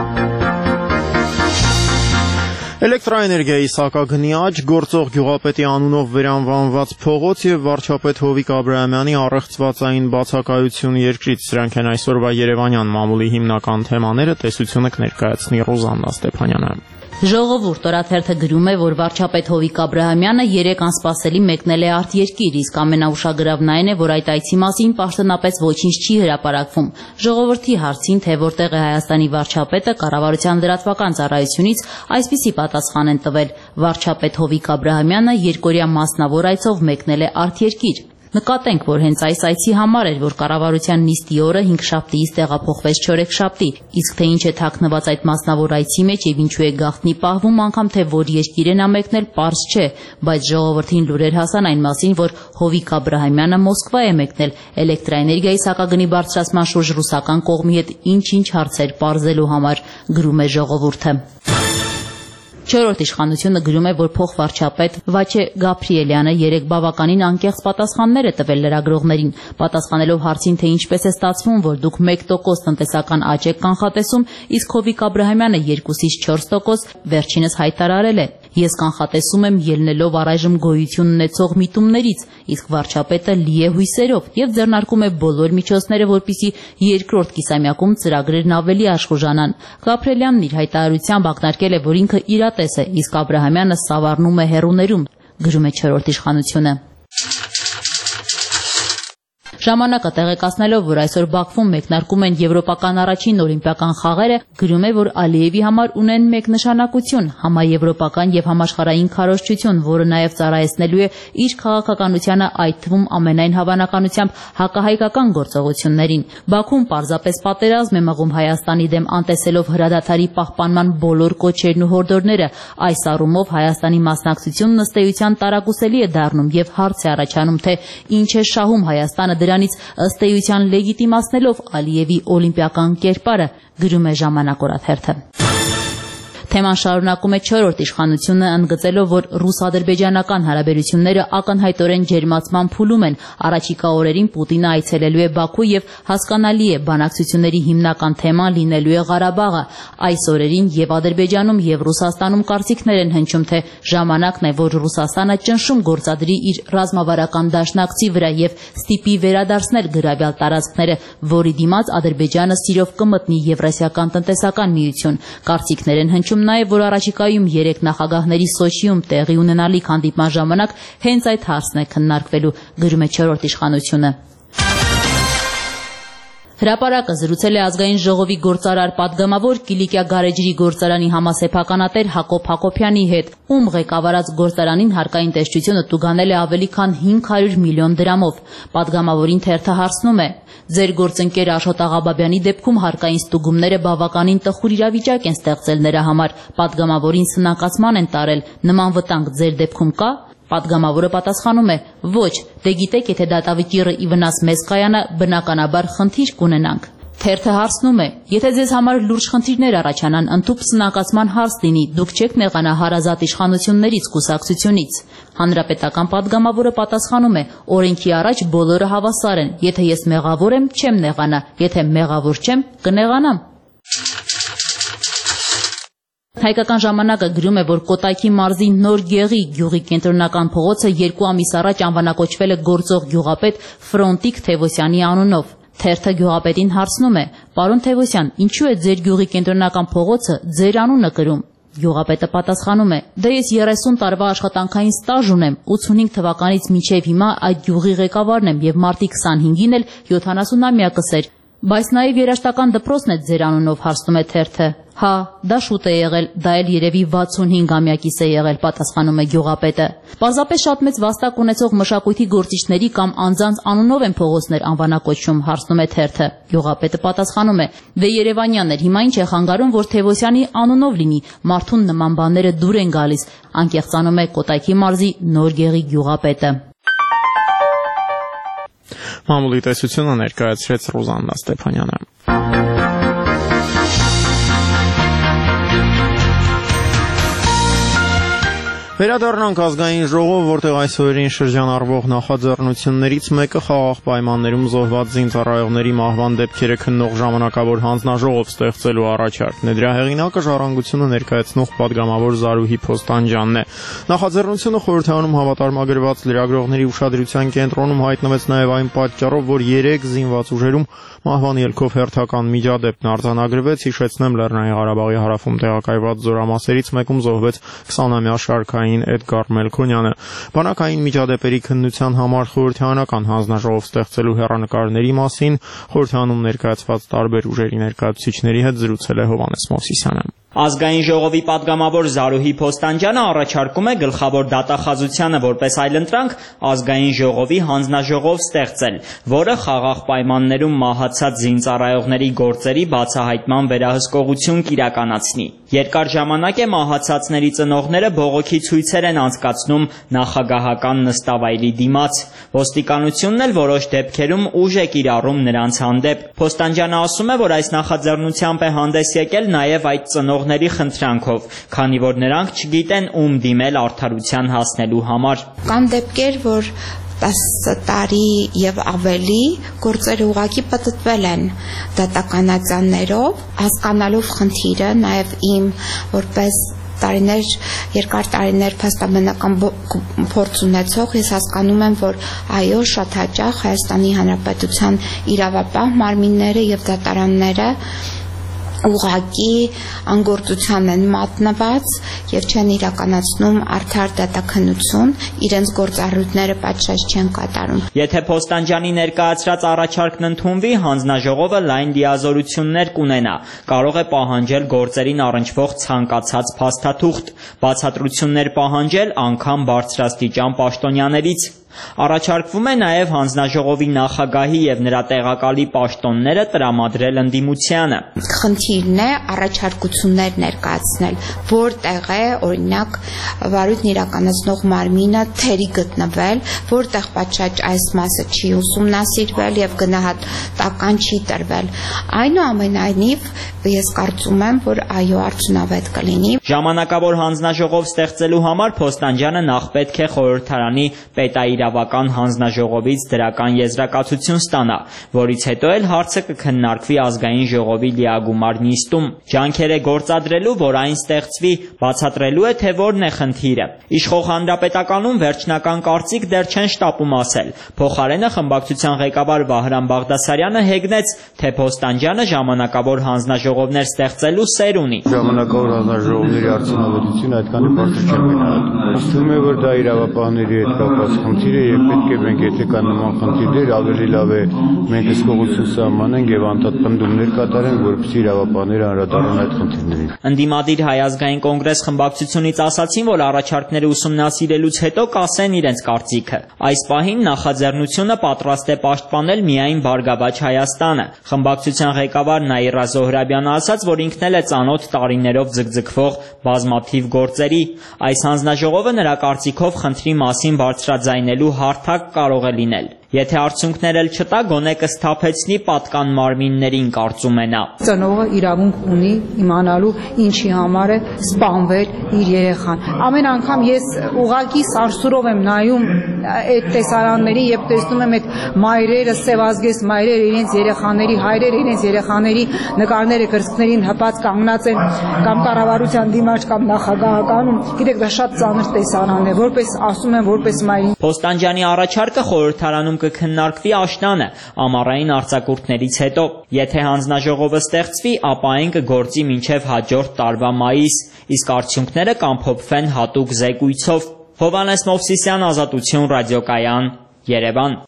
Էլեկտրաէներգիայի սակագնի աճ, գործող գյուղապետի անունով վերանվանված փողոց եւ վարչապետ Հովիկ Աբրահամյանի առեղծվածային բացակայություն երկրից, սրանք են այսօրվա Երևանյան մամուլի հիմնական թեմաները, տեսությունը կներկայացնի Ռոզաննա Ստեփանյանը։ Ժողովուրդ օրաթերթը գրում է, որ վարչապետ Հովիկ Աբրահամյանը երեկ անսպասելի մեկնել է արտերկիր, իսկ ամենաուշագրավն այն է, որ այդ այցի մասին պաշտոնապես ոչինչ չի հրապարակվում։ Ժողովրդի հարցին, թե որտեղ է Հայաստանի վարչապետը, կառավարության լրատվական ծառայությունից այսպիսի պատասխան են տվել. վարչապետ Հովիկ Աբրահամյանը երկօրյա մասնավոր այցով մեկնել է արտերկիր։ Նկատենք, որ հենց այս այցի համար էր, որ կառավարության նիստի օրը հինգշաբթիից տեղափոխվեց չորեքշաբթի, իսկ թե ինչ է թաքնված այդ մասնավոր այցի մեջ եւ ինչու է գաղտնի պահվում, անգամ թե որ երկիր են ամեկնել, պարզ չէ, բայց ժողովրդին լուրեր հասան այն մասին, որ Հովիկ Աբրահամյանը Մոսկվա է մեկնել էլեկտրաէներգիայի սակագնի բարձրացման շուրջ ռուսական կողմի հետ ինչ-ինչ հարցեր պարզելու համար, գրում է ժողովուրդը։ Չորրորդ իշխանությունը գրում է, որ փոխվարչապետ Վաչե Գաբրիելյանը երեք բավականին անկեղծ պատասխաններ է տվել լրագրողներին, պատասխանելով հարցին, թե ինչպես է ստացվում, որ դուք մեկ տոկոս տնտեսական աճ եք կանխատեսում, իսկ Հովիկ Աբրահամյանը երկուսից չորս տոկոս, վերջինս հայտարարել է. Ես կանխատեսում եմ ելնելով առայժմ գոյություն ունեցող միտումներից, իսկ վարչապետը լի է հույսերով եւ ձեռնարկում է բոլոր միջոցները, որպեսզի երկրորդ կիսամյակում ծրագրերն ավելի աշխուժանան։ Գաբրիելյանն իր հայտարարությամբ ակնարկել է, որ ինքը իրատես է, իսկ Աբրահամյանը սավառնում է հեռուներում, գրում է չորրորդ իշխանությունը։ Ժամանակը տեղեկացնելով, որ այսօր Բաքվում մեկնարկում են եվրոպական առաջին օլիմպիական խաղերը, գրում է, որ Ալիևի համար ունեն մեկ նշանակություն՝ համաեվրոպական եւ համաշխարհային քարոզչություն, որը նաեւ ծառայեցնելու է իր քաղաքականությանը, այդ թվում ամենայն հավանականությամբ հակահայկական գործողություններին։ Բաքուն պարզապես պատերազմ է մղում Հայաստանի դեմ, անտեսելով հրադադարի պահպանման բոլոր կոչերն ու հորդորները։ Այս առումով Հայաստանի մասնակցությունն ըստ էության տարակուսելի է դառնում եւ հարց է առաջանում, թե ինչ է շահում Հայաստանը դրանից ըստ էության լեգիտիմացնելով Ալիևի օլիմպիական կերպարը, գրում է Ժամանակ օրաթերթը։ Թեման շարունակում է չորրորդ իշխանությունը, ընդգծելով, որ ռուս-ադրբեջանական հարաբերությունները ակնհայտորեն ջերմացման փուլում են։ Առաջիկա օրերին Պուտինը այցելելու է Բաքու եւ հասկանալի է, բանակցությունների հիմնական թեման լինելու է Ղարաբաղը։ Այս օրերին եւ Ադրբեջանում եւ Ռուսաստանում կարծիքներ են հնչում, թե ժամանակն է, որ Ռուսաստանը ճնշում գործադրի իր ռազմավարական դաշնակցի վրա եւ ստիպի վերադարձնել գրավյալ տարածքները, որի դիմաց Ադրբեջանը սիրով կմտնի Եվրասիական տնտեսական միություն։ Կարծիքներ են հնչում նաև, որ առաջիկայում երեք նախագահների Սոչիում տեղի ունենալիք հանդիպման ժամանակ հենց այդ հարցն է քննարկվելու, գրում է չորրորդ իշխանությունը։ Հրապարակը զրուցել է ազգային ժողովի գործարար պատգամավոր Կիլիկիա գարեջրի գործարանի համասեփականատեր Հակոբ Հակոբյանի հետ, ում ղեկավարած գործարանին հարկային տեսչությունը տուգանել է ավելի քան հինգ հարյուր միլիոն դրամով։ Պատգամավորին թերթը հարցնում է. Ձեր գործընկեր Աշոտ Աղաբաբյանի դեպքում հարկային ստուգումները բավականին տխուր իրավիճակ են ստեղծել նրա համար, պատգամավորին սնանկացման են տարել, նման վտանգ ձեր դեպքում կա։ Պատգամավորը պատասխանում է. ոչ, դե գիտեք, եթե դատավճիռը ի վնաս մեզ կայանա, բնականաբար խնդիր կունենանք։ Թերթը հարցնում է. եթե ձեզ համար լուրջ խնդիրներ առաջանան, ընդհուպ սնանկացման հարց լինի, դուք չեք նեղանա հարազատ իշխանություններից, կուսակցությունից։ Հանրապետական պատգամավորը պատասխանում է. օրենքի առաջ բոլորը հավասար են, եթե ես մեղավոր եմ, չեմ նեղանա, եթե մեղավոր չեմ, կնեղանամ։ Հայկական ժամանակը գրում է, որ Կոտայքի մարզի Նոր Գեղի գյուղի կենտրոնական փողոցը երկու ամիս առաջ անվանակոչվել է գործող գյուղապետ Ֆրոնտիկ Թևոսյանի անունով։ Թերթը գյուղապետին հարցնում է. Պարոն Թևոսյան, ինչու է ձեր գյուղի կենտրոնական փողոցը ձեր անունը կրում։ Գյուղապետը պատասխանում է. դե ես երեսուն տարվա աշխատանքային ստաժ ունեմ, ութսունհինգ թվականից մինչև հիմա այդ գյուղի ղեկավարն եմ եւ մարտի քսանհինգին էլ յոթանասունամյակս էր։ Բայց նաև երաշտական դպրոցն է ձեր անունով, հարցնում է թերթը։ Հա, դա շուտ է եղել, դա էլ երևի վաթսունհինգամյակիս է եղել, պատասխանում է գյուղապետը։ Պարզապես շատ մեծ վաստակ ունեցող մշակույթի գործիչների կամ անձանց անունով են փողոցներ անվանակոչում, հարցնում է թերթը։ Գյուղապետը պատասխանում է. դե Երևանյան էր, հիմա ինչ է խանգարում, որ Թևոսյանի անունով լինի, մարդուն նման բաները դուր են գալիս, անկեղծանում է Կոտայքի մարզի Նոր Գեղի գյուղապետը։ Մամուլի տեսությունը ներկայացրեց Ռուզաննա Ստեփանյանը։ Վերադառնանք ազգային ժողով, որտեղ այսօրին շրջանառվող նախաձեռնություններից մեկը խաղաղ պայմաններում զոհված զինծառայողների մահվան դեպքերը քննող ժամանակավոր հանձնաժողով ստեղծելու առաջարկն է։ Դրա հեղինակը Ժառանգությունը ներկայացնող պատգամավոր Զարուհի Փոստանջյանն է։ Նախաձեռնությունը խորհրդարանում հավատարմագրված լրագրողների ուշադրության կենտրոնում հայտնվեց նաև այն պատճառով, որ երեք զինված ուժերում մահվան ելքով հերթական միջադեպն արձանագրվեց, հիշեցնեմ, Լեռնային Ղարաբաղի հարավում տեղակայված զորամասերից մեկում զոհվեց քսանամյա շարքային Էդգար Մելքոնյանը։ Բանակային միջադեպերի քննության համար խորհրդարանական հանձնաժողով ստեղծելու հեռանկարների մասին խորհրդարանում ներկայացված տարբեր ուժերի ներկայացուցիչների հետ զրուցել է Հովհաննես Մովսիսյանը։ Ազգային ժողովի պատգամավոր Զարուհի Փոստանջյանը առաջարկում է գլխավոր դատախազությանը որպես այլընտրանք ազգային ժողովի հանձնաժողով ստեղծել, որը խաղաղ պայմաններում մահացած զինծառայողների գործերի բացահայտման վերահսկողություն կիրականացնի։ Երկար ժամանակ է մահացածների ծնողները բողոքի ցույցեր են անցկացնում նախագահական նստավայրի դիմաց։ Ոստիկանությունն էլ որոշ դեպքերում ուժ է կիրառում նրանց հանդեպ։ Փոստանջյանը ասում է, որ այս նախաձեռնությամբ է հանդես եկել նաև այդ ծնողների խնդրանքով, քանի որ նրանք չգիտեն ում դիմել արդարության հասնելու համար։ Կան դեպքեր, որ տասը տարի եւ ավելի գործերը ուղղակի պատտվել են դատականացաններով, հասկանալով խնդիրը, նաև իմ որպես տարիներ, երկար տարիներ փաստաբանական փորձ ունեցող, ես հասկանում եմ, որ այո, շատ հաճախ Հայաստանի Հանրապետության իրավապահ մարմինները եւ դատարանները ուղղակի անգործության են մատնված եւ չեն իրականացնում արդար դատաքննություն, իրենց գործառույթները պատշաճ չեն կատարում։ Եթե Փոստանջյանի ներկայացրած առաջարկն ընդունվի, հանձնաժողովը լայն լիազորություններ կունենա, կարող է պահանջել գործերին առնչվող ցանկացած փաստաթուղթ, բացատրություններ պահանջել անգամ բարձրաստիճան պաշտոնյաներից։ Առաջարկվում է նաև հանձնաժողովի նախագահի եւ նրա տեղակալի պաշտոնները տրամադրել ընդդիմությանը։ Խնդիրն է առաջարկություններ ներկայացնել, որտեղ է օրինակ վարույթն իրականացնող մարմինը թերի գտնվել, որտեղ պատշաճ այս մասը չի ուսումնասիրվել եւ գնահատական չի տրվել։ Այնուամենայնիվ ես կարծում եմ, որ այո, արդյունավետ կլինի։ Ժամանակավոր հանձնաժողով ստեղծելու համար Փոստանջյանը նախ պետք է խորհրդարանի պետաիրավական հանձնաժողովից դրական եզրակացություն ստանա, որից հետո էլ հարցը կքննարկվի ազգային ժողովի լիագումար նիստում։ Ջանքեր է գործադրելու, որ այն ստեղծվի, բացատրելու է, թե որն է խնդիրը։ Իշխող հանրապետականում վերջնական կարծիք դեռ չեն շտապում ասել։ Փոխարենը խմբակցության ղեկավար Վահրամ Բաղդասարյանը հեգնեց, թե Փոստանջյանը ժամանակավոր հանձնաժողովներ ստեղծելու սեր ունի։ Ժամանակավոր հանձնաժողովների արդյունավետությունը այդքան բարձր չէ մենակ։ Թվում է, որ դա իրավապահների հետ կապված խնդիր է եւ պետք է մենք եթե կան նման խնդիրներ, ավելի լավ է մենք հսկողություն սահմանենք եւ անդադ պնդումներ կատարենք, որպեսզի իրավապահները անդրադառնան այդ խնդիրներին։ Ընդդիմադիր Հայ ազգային կոնգրես խմբակցությունից ասացին, որ առաջարկները ուսումնասիրելուց հետո կասեն իրենց կարծիքը։ Այս պահին նախաձեռնությունը պատրաստ է պաշտպանել միայն Բարգավաճ Հայաստանը։ Խմբակցության ղեկավար Նաիրա Զոհրաբյանը ասաց, որ ինքն էլ է ծանոթ տարիներով ձգձգվող բազմաթիվ գործերի։ Այս հանձնաժողովը նրա կարծիքով խնդրի մասին բարձրաձայնելու հարթակ կարող է լինել։ Եթե արդյունքներ էլ չտա, գոնե կսթափեցնի պատկան մարմիններին, կարծում է նա։ Ծնողը իրավունք ունի իմանալու ինչի համար է սպանվել իր երեխան։ Ամեն անգամ ես ուղղակի սարսուրով եմ նայում այդ տեսարանների եւ տեսնում եմ այդ մայրերը, սևազգես մայրերը իրենց երեխաների, հայրերը իրենց երեխաների նկարները կրծքներին հպած կանգնած են կամ կառավարության դիմաց կամ նախագահականում։ Գիտեք, դա շատ ծանր տեսարան է, որպես ասում եմ, որպես մայրին։ Փոստանջյանի առաջարկը խորհրդարանում կքննարկվի աշնանը ամառային արձակուրդներից հետո։ Եթե հանձնաժողովը ստեղծվի, ապա այն կգործի մինչև հաջորդ տարվա մայիս, իսկ արդյունքները կամփոփվեն հատուկ զեկույցով։ Հովհաննես Մովսիսյան, Ազատություն ռադիոկայան, Երևան։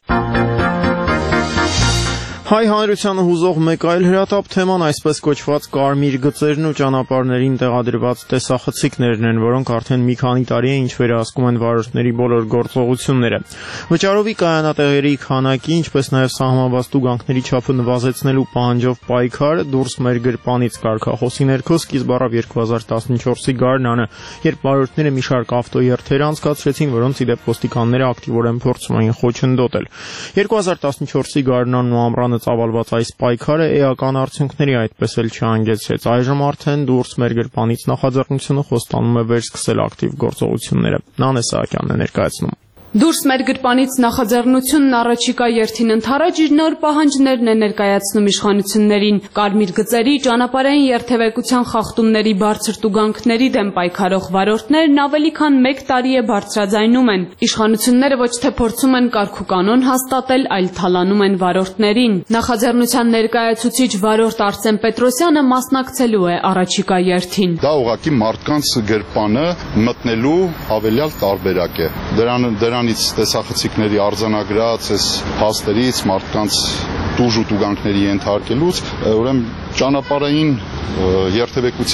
Հայ հանրությանը հուզող մեկ այլ հրատապ թեման այսպես կոչված կարմիր գծերն ու ճանապարհներին տեղադրված տեսախցիկներն են, որոնք արդեն մի քանի տարի է ինչ վերահսկում են վարորդների բոլոր գործողությունները։ Վճարովի կայանատեղերի քանակի, ինչպես նաև սահմանված տուգանքների չափը նվազեցնելու պահանջով պայքարը դուրս մեր գրպանից կարգախոսի ներքո սկիզբ առավ երկու հազար տասնչորսի գարնանը, երբ վարորդները մի շարք ավտոերթեր անցկացրեցին, որոնց ի դեպ ոստիկանները ակտիվորեն փորձում էին խոչընդոտել։ երկու հազար տասնչորսի գարնանն ու ամռանը ծավալված այս պայքարը էական արդյունքների այդպես էլ չհանգեցրեց։ Այժմ արդեն դուրս մեր գրպանից նախաձեռնությունը խոստանում է վերսկսել ակտիվ գործողությունները։ Նանե Սահակյանն է ներկայացնում։ Դուրս մեր գրպանից նախաձեռնությունն առաջիկա երթին ընթരാճ իր նոր պահանջներն է ներկայացնում իշխանություններին։ Կարմիր գծերի, ճանապարհային երթևեկության խախտումների բարձր տուգանքների դեմ պայքարող վարորդներն ավելի քան մեկ տարի է բարձրաձայնում են։ Իշխանությունները ոչ թե փորձում են կարգուկանոն հաստատել, այլ թալանում են վարորդներին։ Նախաձեռնության ներկայացուցիչ վարորդ Արսեն Պետրոսյանը մասնակցելու է առաջիկա երթին։ Դա ուղղակի մարդկանց գրպանը մտնելու ավելյալ տարբերակ է։ Դրան դրանից տեսախցիկների արձանագրած այս փաստերից մարդկանց տուժ ու տուգանքների ենթարկելուց ուրեմն ճանապարհային երթևեկության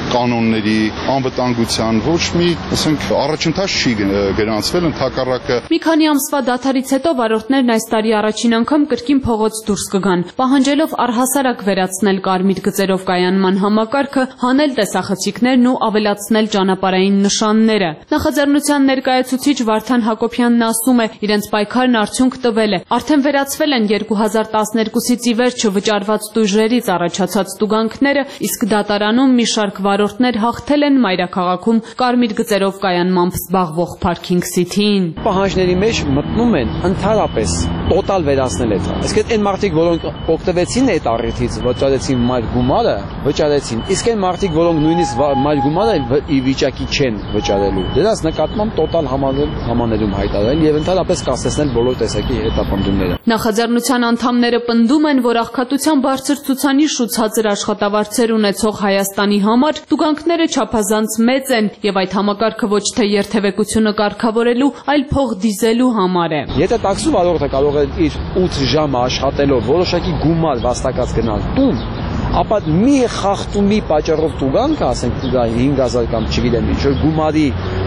կանոնների, անվտանգության ոչ մի, ասենք, առաջընթաց չի գրանցվել, ընդհակառակը։ Մի քանի ամսվա դադարից հետո վարորդներն այս տարի առաջին անգամ կրկին փողոց դուրս կգան, պահանջելով առհասարակ վերացնել կարմիր գծերով կայանման համակարգը, հանել տեսախցիկներն ու ավելացնել ճանապարհային նշանները։ Նախաձեռնության ներկայացուցիչ Վարդան Հակոբյանն ասում է, իրենց պայքարն արդյունք տվել է։ Արդեն վերացվել են երկու հազար տասներկուսից ի վեր չվճարված տույժերից առաջացած տուգանքները, իսկ դատարանում մի շարք վարորդներ հաղթել են մայրաքաղաքում կարմիր գծերով կայանմամբ զբաղվող Parking City-ին։ Պահանջների մեջ մտնում են ընդհանրապես տոտալ վերացնել այդ։ Իսկ այն մարդիկ, որոնք օգտվեցին այդ առիթից, վճարեցին մայր գումարը, վճարեցին։ Իսկ այն մարդիկ, որոնք նույնիսկ մայր գումարը ի վիճակի չեն վճարելու, դրանց նկատմամբ տոտալ համաներում հայտարարել եւ ընդհանրապես կասեցնել բոլոր տեսակի հետապնդումները։ Նախաձեռնության անդամները պնդում են, որ աղքատության բարձր ցուցանիշ ու ցածր աշխատավարձեր ունեցող Հայաստանի համար տուգանքները չափազանց մեծ են եւ այդ համակարգը ոչ թե երթևեկությունը կարգավորելու, այլ փող դիզելու համար է։ Եթե տաքսու վարորդը կարող է իր ութ ժամ աշխատելով որոշակի գումար վաստակած գնալ տուն, ապա մի խախտումի պատճառով տուգանքը, ասենք դա հինգ հազար կամ չգիտեմ ինչ, որ գումարի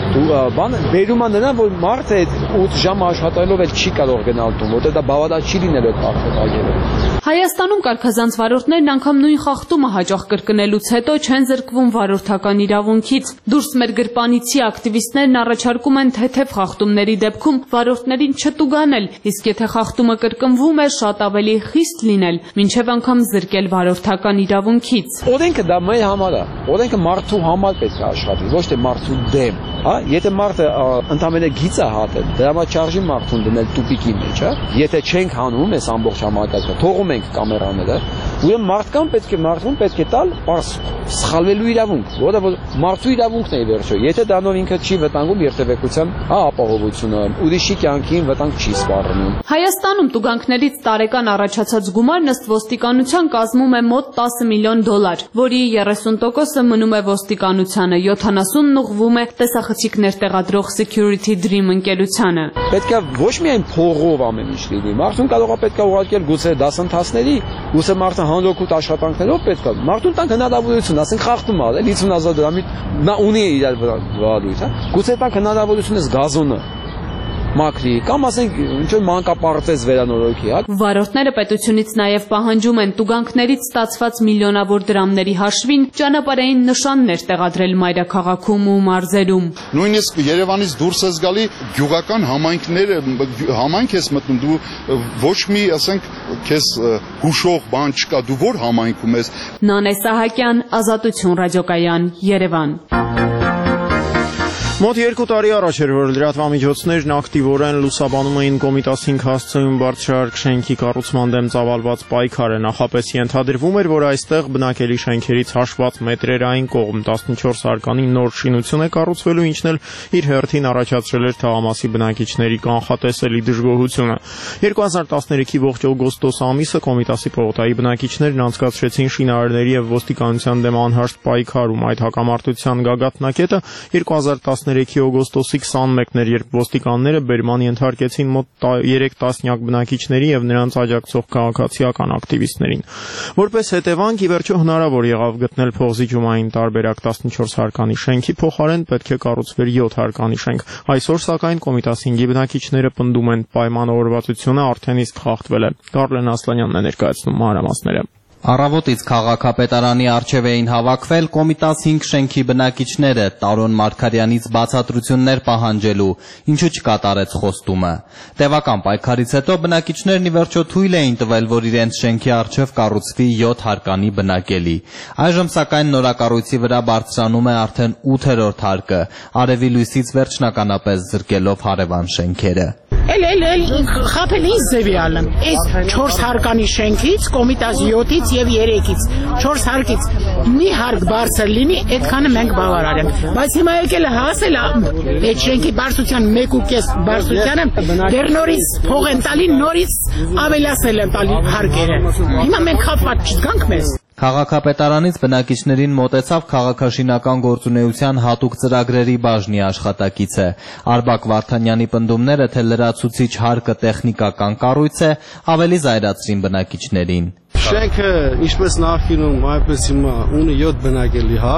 բանը բերում է նրան, որ մարդը այդ ութ ժամ աշխատելով էլ չի կարող գնալ տուն, որտեղ դա բավարար չի լինել այդ աղքատագերը։ Հայաստանում կարգազանց վարորդներն անգամ նույն խախտումը հաճախ կրկնելուց հետո չեն զրկվում վարորդական իրավունքից։ Դուրս մեր գրպանիցի ակտիվիստներն առաջարկում են թեթև խախտումների դեպքում վարորդներին չտուգանել, իսկ եթե խախտումը կրկնվում է, շատ ավելի խիստ լինել, մինչև անգամ զրկել վարորդական իրավունքից։ Օրենքը դա մեր համար է, օրենքը մարդու համար պետք է աշխատի, ոչ թե մարդու դեմ։ Հա, եթե մարդը ընդամենը գիծ է հատել, դրա համար չարժի մարդուն դնել տուպիկի մեջ, հա։ Եթե չենք հանում այս ամբողջ համակարգը, թողում ենք կամերաները, ուրեմն մարդկան պետք է մարդուն պետք է տալ պարզ սխալվելու իրավունք, որը մարդու իրավունքն է ի վերջո։ Եթե դրանով ինքը չի վտանգում երթևեկության հա ապահովությունը, ուրիշի կյանքին վտանգ չի սպառնում։ Հայաստանում տուգանքներից տարեկան առաջացած գումարն ըստ ոստիկանության կազմում է մոտ տասը միլիոն դոլար, որի երեսուն տոկոսը մնում է ոստիկանությանը, յոթանասունն ուղղվում է տեսախցիկներ տեղադրող Security Dream ընկերությանը։ Պետք է ոչ միայն փողով ամեն ինչ լինի, մարդուն կարող է պետք է ուղարկել գուցե դասընթացների, գուցե մարդը հանրօգուտ աշխատանքներով պետք է մարդուն տանք հնարավորություն, ասենք խախտում արել հիսուն հազար դրամի, նա ունի իր վարույթ, հա։ Գուցե տանք հնարավորություն է գազոնը մաքրի, կամ ասենք ինչ-որ մանկապարտեզ վերանորոգի, հա։ Վարորդները պետությունից նաև պահանջում են տուգանքներից ստացված միլիոնավոր դրամների հաշվին ճանապարհային նշաններ տեղադրել մայրաքաղաքում ու մարզերում։ Նույնիսկ Երևանից դուրս ես գալի գյուղական համայնքները, համայնք ես մտնում, դու ոչ մի, ասենք, քեզ հուշող բան չկա, դու որ համայնքում ես։ Նանե Սահակյան, Ազատություն ռադիոկայան, Երևան։ Մոտ երկու տարի առաջ էր, որ լրատվամիջոցներն ակտիվորեն լուսաբանում էին Կոմիտաս հինգ հասցեում բարձրահարկ շենքի կառուցման դեմ ծավալված պայքարը։ Նախապես ենթադրվում էր, որ այստեղ բնակելի շենքերից հաշված մետրերային կողմ տասնչորս հարկանի նոր շինություն է կառուցվելու, ինչն էլ իր հերթին առաջացրել էր թաղամասի բնակիչների կանխատեսելի դժգոհությունը։ երկու հազար տասներեքի ողջ օգոստոս ամիսը Կոմիտասի պողոտայի բնակիչներն անցկացրեցին շինարարների եւ ոստիկանության դեմ անհաշտ պայքարում։ Այդ հակամարտության գագաթնակետը երկու հազար տասներեքի օգոստոսի քսանմեկն էր, երբ ոստիկանները բերման ենթարկեցին մոտ երեք տասնյակ բնակիչների եւ նրանց աջակցող քաղաքացիական ակտիվիստներին։ Որպես հետևանք, ի վերջո հնարավոր եղավ գտնել փողզիջումային տարբերակ տասնչորս հարկանի շենքի փոխարեն պետք է կառուցվեր յոթ հարկանի շենք։ Այսօր սակայն Կոմիտաս հինգի բնակիչները պնդում են պայմանավորվածությունը արդեն իսկ խախտվել է։ Կարլեն Ասլանյանն է ներկայացնում մանրամասները։ Առավոտից քաղաքապետարանի առջև էին հավաքվել Կոմիտաս հինգ շենքի բնակիչները Տարոն Մարգարյանից բացատրություններ պահանջելու, ինչու չկատարեց խոստումը։ Տևական պայքարից հետո բնակիչներն ի վերջո թույլ էին տվել, որ իրենց շենքի առջև կառուցվի յոթ հարկանի բնակելի։ Այժմ սակայն նորակառույցի վրա բարձրանում է արդեն ութերորդ հարկը, արևի լույսից վերջնականապես զրկելով հարևան շենքերը։ Էլ էլ էլ խափել ինձ ձևի ալեմ։ Այս չորս հարկանի շենքից, Կոմիտաս յոթից եւ երեքից, չորս հարկից մի հարկ բարձր լինի, այդքանը մենք բավարար ենք։ Բայց հիմա եկել է հասել այդ շենքի բարձրության մեկ ու կես բարձրությանը, դեռ նորից փող են տալի, նորից ավելացնել են տալի հարկերը։ Հիմա մենք խափված չգանք մեզ։ Քաղաքապետարանից բնակիչներին մոտեցավ քաղաքաշինական գործունեության հատուկ ծրագրերի բաժնի աշխատակիցը։ Արբակ Վարդանյանի պնդումները, թե լրացուցիչ հարկը տեխնիկական կառույց է, ավելի զայրացրին բնակիչներին։ Շենքը, ինչպես նախկինում, այնպես հիմա ունի յոթ բնակելի հարկ,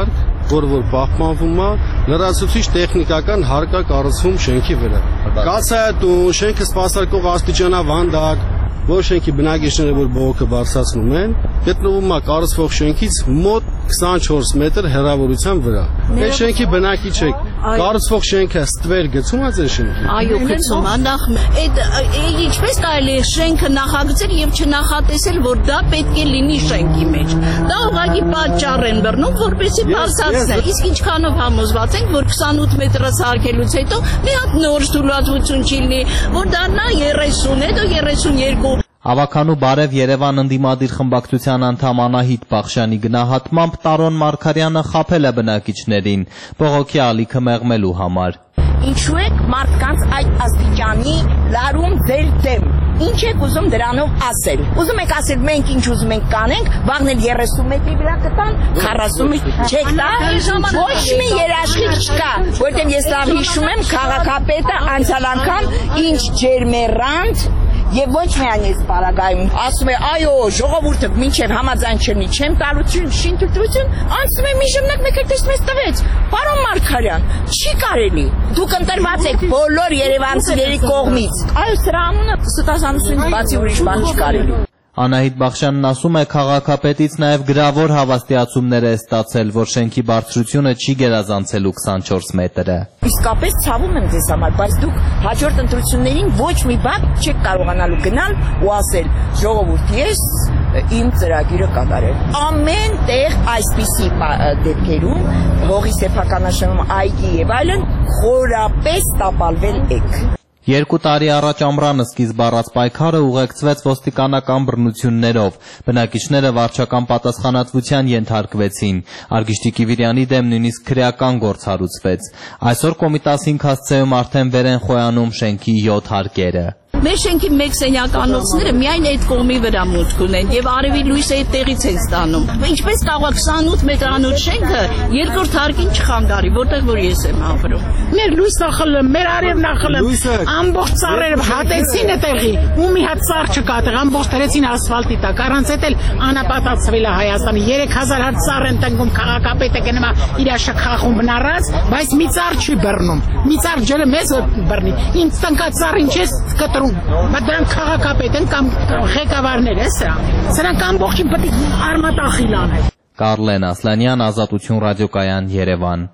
որ որ պահպանվում է լրացուցիչ տեխնիկական հարկ է կառուցվում շենքի վրա։ Կացայատուն, շենքը սպասարկող աստիճանավանդակ, որ շենքի բնակիչները որ բողոքը բարձրացնում են, գտնվում է կառուցվող շենքից մոտ քսանչորս մետր հեռավորության վրա։ Այս շենքի բնակիչ եք, կառուցվող շենքը ստվեր գցում է ձեր շենքի։ Այո, գցում է, նախ այդ ինչպես կարելի է շենքը նախագծել եւ չնախատեսել, որ դա պետք է լինի շենքի մեջ։ Դա ուղղակի պատճառ են բռնում, որպեսզի բարձրացնել։ Իսկ ինչքանով համոզված ենք, որ քսանութ մետրը սարքելուց հետո մի հատ նոր զուլացություն չի լինի, որ դառնա երեսուն, հետո երեսունյերկու։ Ավականու բարև Երևան ընդդիմադիր խմբակցության անդամ Անահիտ Բախշյանի գնահատմամբ Տարոն Մարգարյանը խաբել է բնակիչներին բողոքի ալիքը մեղմելու համար։ Ինչու եք մարդկանց այդ աստիճանի լարում ձեր դեմ։ Ինչ եք ուզում դրանով ասել։ Ուզում եք ասել մենք ինչ ուզում ենք կանենք, վաղն էլ երեսուն մետրի վրա կտան, քառասուն մետրի չեք տա։ Ոչ մի երաշխիք չկա, որտեղ ես լավ հիշում եմ քաղաքապետը անցյալ անգամ ինչ ջերմերանց եւ ոչ միայն այս պարագայում ասում է այո ժողովուրդը մինչեւ համաձայն չլինի չեմ տալություն շինթույլտություն անցնում է մի ժամանակ մեկ էլ տեսնում ես տվեց պարոն Մարգարյան չի կարելի դուք ընտրված եք բոլոր երևանցիների կողմից այո սրա անունը ստասանությունից բացի ուրիշ բան չի կարելի։ Անահիտ Բախշյանն ասում է քաղաքապետից նաև գրավոր հավաստիացումներ է ստացել, որ շենքի բարձրությունը չի գերազանցելու քսանչորս մետրը։ Իսկապես ցավում եմ ձեզ համար, բայց դուք հաջորդ ընտրություններին ոչ մի բան չեք կարողանալու գնալ ու ասել ժողովուրդ ես իմ ծրագիրը կատարել։ Ամեն տեղ այսպիսի դեպքերում հողի սեփականաշրջանում այգի եւ այլն խորապես տապալվել եք։ Երկու տարի առաջ ամռանը սկիզբ առած պայքարը ուղեկցվեց ոստիկանական բռնություններով, բնակիչները վարչական պատասխանատվության ենթարկվեցին, Արգիշտի Կիվիրյանի դեմ նույնիսկ քրեական գործ հարուցվեց։ Այսօր Կոմիտասի հասցեում արդեն վեր են խոյանում շենքի յոթ հարկերը։ Մեր շենքի մեկ սենյականոցները միայն այդ կողմի վրա մուտք ունեն եւ արևի լույսը այդտեղից են ստանում։ Ինչպես կարող է քսանութ մետրանոց շենքը երկրորդ հարկին չխանգարի, որտեղ որ ես եմ ապրում։ Մեր լույսը խլը, մեր արևն ախլը, ամբողջ ծառերը հատեցին այդտեղի, ու մի հատ ծառ չկա, այդտեղ ամբողջ դրեցին ասֆալտի տակ, առանց այդ էլ անապատացվել է Հայաստանը, երեք հազար հատ ծառ են տնկում, քաղաքապետը գնում է իր շքախում բնարած, բայց մի ծառ չի բռնում։ Մի ծառ ջրը մեզ բռնի։ Ինչ տնկած ծառին չես կտրում։ Բայց դրանք քաղաքապետ են կամ ղեկավարներ է սրա։ Սրանք ամբողջին պետք է արմատախիլ անել։ Կարլեն Ասլանյան, Ազատություն ռադիոկայան, Երևան։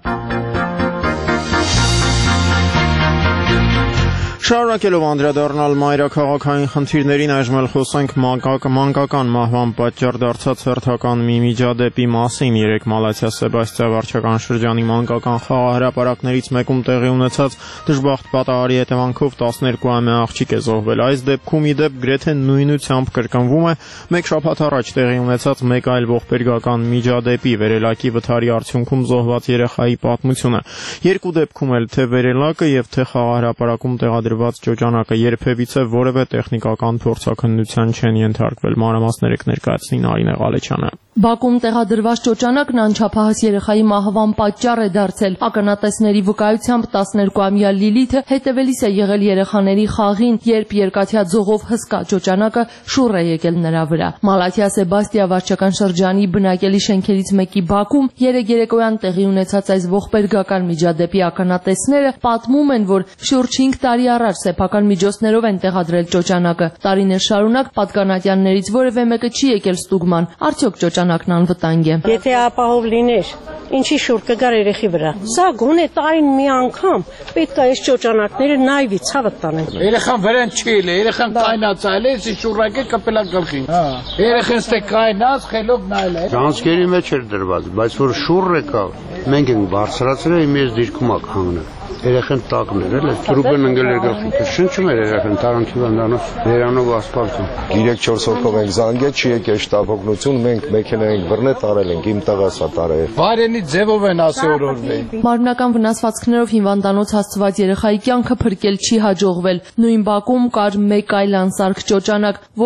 Շարունակելով անդրադառնալ մայրաքաղաքային խնդիրներին, այժմ էլ խոսենք մանկական մահվան պատճառ դարձած հերթական մի միջադեպի մասին։ Երեկ Մալաթիա Սեբաստիա վարչական շրջանի մանկական խաղահրապարակներից մեկում տեղի ունեցած դժբախտ պատահարի հետևանքով տասներկուամյա աղջիկ է զոհվել։ Այս դեպքում ի դեպ գրեթե նույնությամբ կրկնվում է մեկ շաբաթ առաջ տեղի ունեցած մեկ այլ ողբերգական միջադեպի վերելակի վթարի արդյունքում զոհված երեխայի պատմությունը։ Երկու դեպքում էլ թե վերելակը եւ թե խաղահրապարակում տեղադրված ճոճանակը երբևիցե որևէ տեխնիկական փորձաքննության չեն ենթարկվել։ Մանրամասներ ներկայացնի Նարինե Ղալեչյանը։ Բաքում տեղադրված ճոճանակն անչափահաս երեխայի մահվան պատճառ է դարձել։ Ականատեսների վկայությամբ տասներկուամյա Լիլիթը հետևելիս է եղել երեխաների խաղին, երբ երկաթյա ձողով հսկա ճոճանակը շուռ է եկել նրա վրա։ Մալաթիա Սեբաստիա վարչական շրջանի բնակելի շենքերից մեկի բակում երեկ երեկոյան տեղի ունեցած այս ողբերգական միջադեպի ականատեսները պատմում են, որ շուրջ հինգ տարի առաջ սեփական միջոցներով են տեղադրել ճոճանակը։ Տարիներ շարունակ պատկանատյաններից որևէ մեկը չի եկել ստուգման, արդյոք ճոճանակն անվտանգ է։ Եթե ապահով լիներ, ինչի շուռ կգար երեխի վրա։ Սա գոնե տարին մի անգամ պետք է այս ճոճանակները նայվի ցավը տանեն։ Երեխան վրան չի էլ, երեխան կայնած այլ է, իսկ շուռակը կպելա գլխին։ Հա։ Երեխան ստե կայնած, խելոք նայել է։ Ճանցքերի մեջ էր դրված, բայց որ շուռ եկա, մենք ենք բարձրացրել, իմ ես դիրքում ակ հանգնել։ Երեխան տակներ էլ է, տրուպն ընկել էր գլխին։ Շնչում էր երեխան տարանթիվանանով, երանով ասպարծում։ երեք չորս հոգով ենք զանգել, չի եկել շտապօգնություն, մենք մեքենա ենք բռնել, տարել ենք, իմ տղաս է տարել։ Վարենի ձևով են ասորորվել։ Մարմնական վնասվածքներով հիվանդանոց հասցված երեխայի կյանքը փրկել չի հաջողվել։ Նույն բակում կար մեկ այլ անսարք ճոճանակ, որը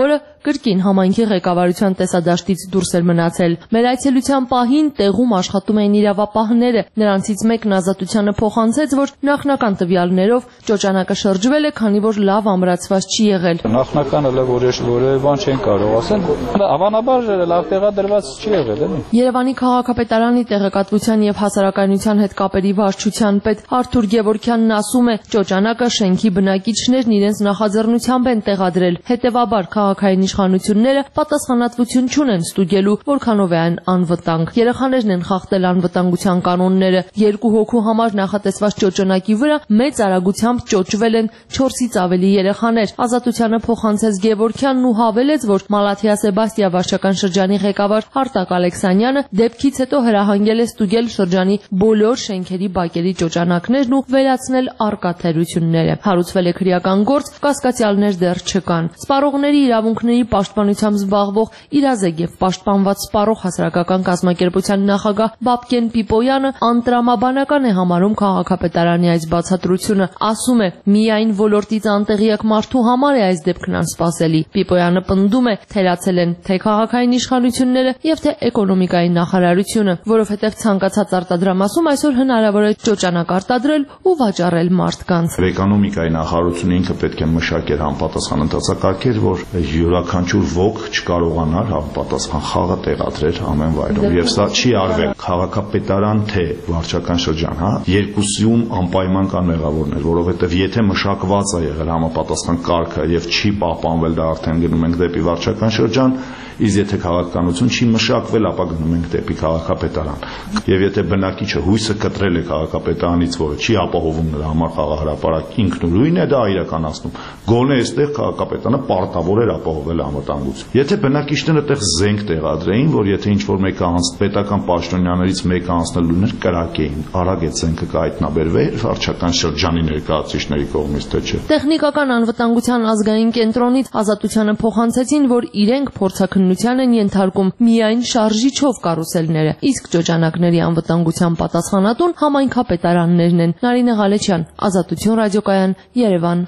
կրկին համայնքի ղեկավարության տեսադաշտից դուրս էր մնացել։ Մեր այցելության պահին տեղում աշխատում էին իրավապահները, նրանցից մեկն ազատությանը փոխանցեց, որ նախնական տվյալներով ճոճանակը շրջվել է, քանի որ լավ ամրացված չի եղել։ Նախնական էլ որ ես որևէ բան չեն կարող ասել, հավանաբար լավ տեղադրված չի եղել, էլի։ Երևանի քաղաքապետարանի տեղեկատվության եւ հասարակայնության հետ կապերի վարչության պետ Արթուր Գևորգյանն ասում է, ճոճանակը շենքի բնակիչներն իրենց նախաձեռնությամբ են տեղադրել, հետեւաբար քաղաքային իշխանությունները պատասխանատվություն չունեն ստուգելու, որքանով է այն անվտանգ։ Երեխաներն են խախտել անվտանգության կանոնները, երկու հոգու համար նախատեսված ճոճանակի վրա մեծ արագությամբ ճոճվել են չորսից ավելի երեխաներ։ Ազատությանը փոխանցեց Գևորգյանն ու հավելեց, որ Մալաթիա Սեբաստիա վարչական շրջանի ղեկավար Արտակ Ալեքսանյանը դեպքից հետո հրահանգել է ստուգել շրջանի բոլոր շենքերի բակերի ճոճանակներն ու վերացնել առկա թերությունները։ Հարուցվել է քրեական գործ, կասկածյալներ դեռ չկան։ Սպառողների իրավունքների պաշտպանությամբ զբաղվող իրազեկ եւ պաշտպանված սպառող հասարակական կազմակերպության նախագահ Բաբկեն Պիպոյանը անտրամաբանական է համարում քաղաքապետարանի այս բացատրությունը։ Ասում է, միայն ոլորտից անտեղյակ մարդու համար է այս դեպքն անսպասելի։ Պիպոյանը պնդում է, թերացել են թե քաղաքային իշխանությունները եւ թե էկոնոմիկայի նախարարությունը, որովհետեւ ցանկացած արտադրամասում այսօր հնարավոր է ճոճանակ արտադրել ու վաճառել մարդկանց։ Էկոնոմիկայի նախարարությունը ինքը պետք է մշակեր համապատասխան ընթացակարգեր, որ յուրաքանչյուր ոք չկարողանար համապատասխան խաղը տեղադրել ամեն վայրում։ Եվ սա չի արվել քաղաքապետարան թե վարչական շրջան, հա, երկուսիում անպայման կան մեղավորներ, որովհետեւ եթե մշակված է եղել համապատասխան կարգը եւ չի պահպանվել, դա արդեն գնում ենք դեպի վարչական շրջան, իսկ եթե քաղաքականություն չի մշակվել, ապա գնում ենք դեպի քաղաքապետարան։ Եվ եթե բնակիչը հույսը կտրել է քաղաքապետարանից, որը չի ապահովում նրա համար խաղահրապարակ, ինքնուրույն է դա իրականացնում, գոնե այստեղ քաղաքապետարանը պարտավոր էր ապահովել անվտանգություն։ Եթե բնակիչները այդտեղ զենք տեղադրեին, որ եթե ինչ-որ մեկը պետական պաշտոնյաներից մեկը անցնել ուներ, կրակեին, արագ այդ զենքը կհայտնաբերվեր վարչական շրջանի ներկայացուցիչների կողմից, թե չէ։ Տեխնիկական անվտանգության ազգային կենտրոնից Ազատությանը փոխանցեցին, որ իրենք փորձաքննության են ենթարկում միայն շարժիչով կարուսելները, իսկ ճոճանակների անվտանգության պատասխանատուն համայնքապետարաններն են։ Նարինե Ղալեչյան, Ազատություն ռադիոկայան, Երևան։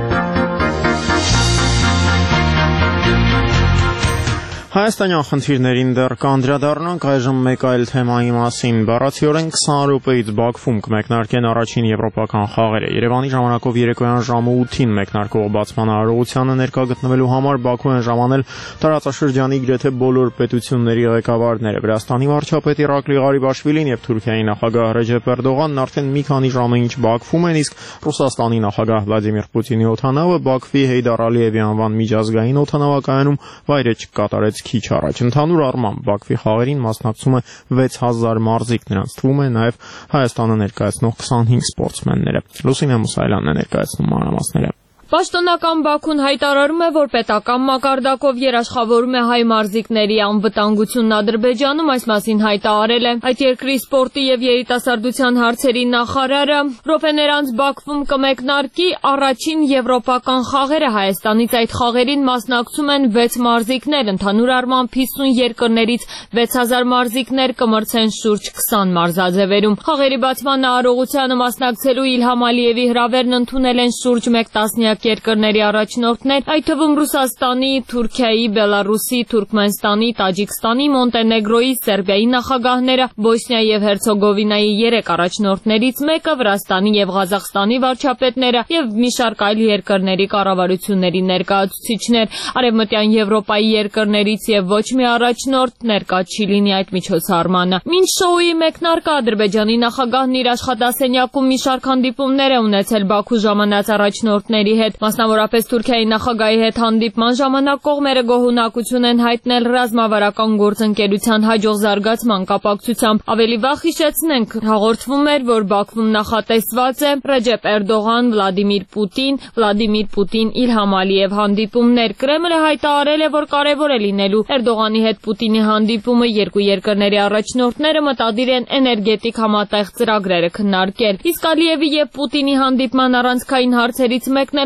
Հայաստանյան խնդիրներին դեռ կանդրադառնանք այժմ մեկ այլ թեմայի մասին։ Բառացիորեն քսան րոպեից Բաքվում կմեկնարկեն առաջին եվրոպական խաղերը։ Երևանի ժամանակով երեկոյան ժամը ութին մեկնարկող բացման արարողությանը ներկա գտնվելու համար Բաքու են ժամանել տարածաշրջանի գրեթե բոլոր պետությունների ղեկավարները։ Վրաստանի վարչապետ Իրակլի Ղարիբաշվիլին եւ Թուրքիայի նախագահ Ռեջեփ Էրդողանն արդեն մի քանի ժամ է ինչ Բաքվում են, իսկ Ռուսաստանի նախագահ Վլադիմիր Պուտինի օդանավը Բաքվի Հեյդար Ալիևի անվան միջազգային օդանավակայանում վայրէջք կատարեց քիչ առաջ։ Ընդհանուր առմամբ Բաքվի խաղերին մասնակցում է վեց հազար մարզիկ, նրանց թվում է նաև Հայաստանը ներկայացնող քսանհինգ սպորտսմենները։ Լուսինե Մուսայելյանն է ներկայացնում մանրամասները։ Պաշտոնական Բաքուն հայտարարում է, որ պետական մակարդակով երաշխավորում է հայ մարզիկների անվտանգությունն Ադրբեջանում, այս մասին հայտարարել է այդ երկրի սպորտի եւ երիտասարդության հարցերի նախարարը։ Րոպեներ անց Բաքվում կմեկնարկի առաջին եվրոպական խաղերը։ Հայաստանից այդ խաղերին մասնակցում են վեց մարզիկներ, ընդհանուր առմամբ հիսուն երկրներից վեց հազար մարզիկներ կմրցեն շուրջ քսան մարզաձևերում։ Խաղերի բացման արարողությանը մասնակցելու Իլհամ Ալիևի հրավերն ընդունել են շուրջ մեկ տասնյակ երկրների առաջնորդներ, այդ թվում Ռուսաստանի, Թուրքիայի, Բելարուսի, Թուրքմենստանի, Տաջիկստանի, Մոնտենեգրոյի, Սերբիայի նախագահները, Բոսնիա եւ Հերցեգովինայի երեք առաջնորդներից մեկը, Վրաստանի եւ Ղազախստանի վարչապետները եւ մի շարք այլ երկրների կառավարությունների ներկայացուցիչներ։ Արևմտյան Եվրոպայի երկրներից եւ ոչ մի առաջնորդ ներկա չի լինի այդ միջոցառմանը։ Մինչ շոուի մեկնարկը Ադրբեջանի նախագահն իր աշխատասենյակում մի շարք հանդիպումներ է ունեցել Բաքու ժամանած առաջնորդների հետ, մասնավորապես Թուրքիայի նախագահի հետ հանդիպման ժամանակ կողմերը գոհունակություն են հայտնել ռազմավարական գործընկերության հաջող զարգացման կապակցությամբ։ Ավելի վաղ հիշեցնենք, հաղորդվում էր, որ Բաքվում նախատեսված է Ռեջեփ Էրդողան, Վլադիմիր Պուտին, Վլադիմիր Պուտին, Իլհամ Ալիև հանդիպումներ։ Կրեմլը հայտարարել է, որ կարևոր է լինելու Էրդողանի հետ Պուտինի հանդիպումը, երկու երկրների առաջնորդները մտադիր են էներգետիկ համատեղ ծրագրերը քննարկել։ Իսկ Ալիևի եւ Պուտինի հանդիպման առանցքային հարցերից մեկն էլ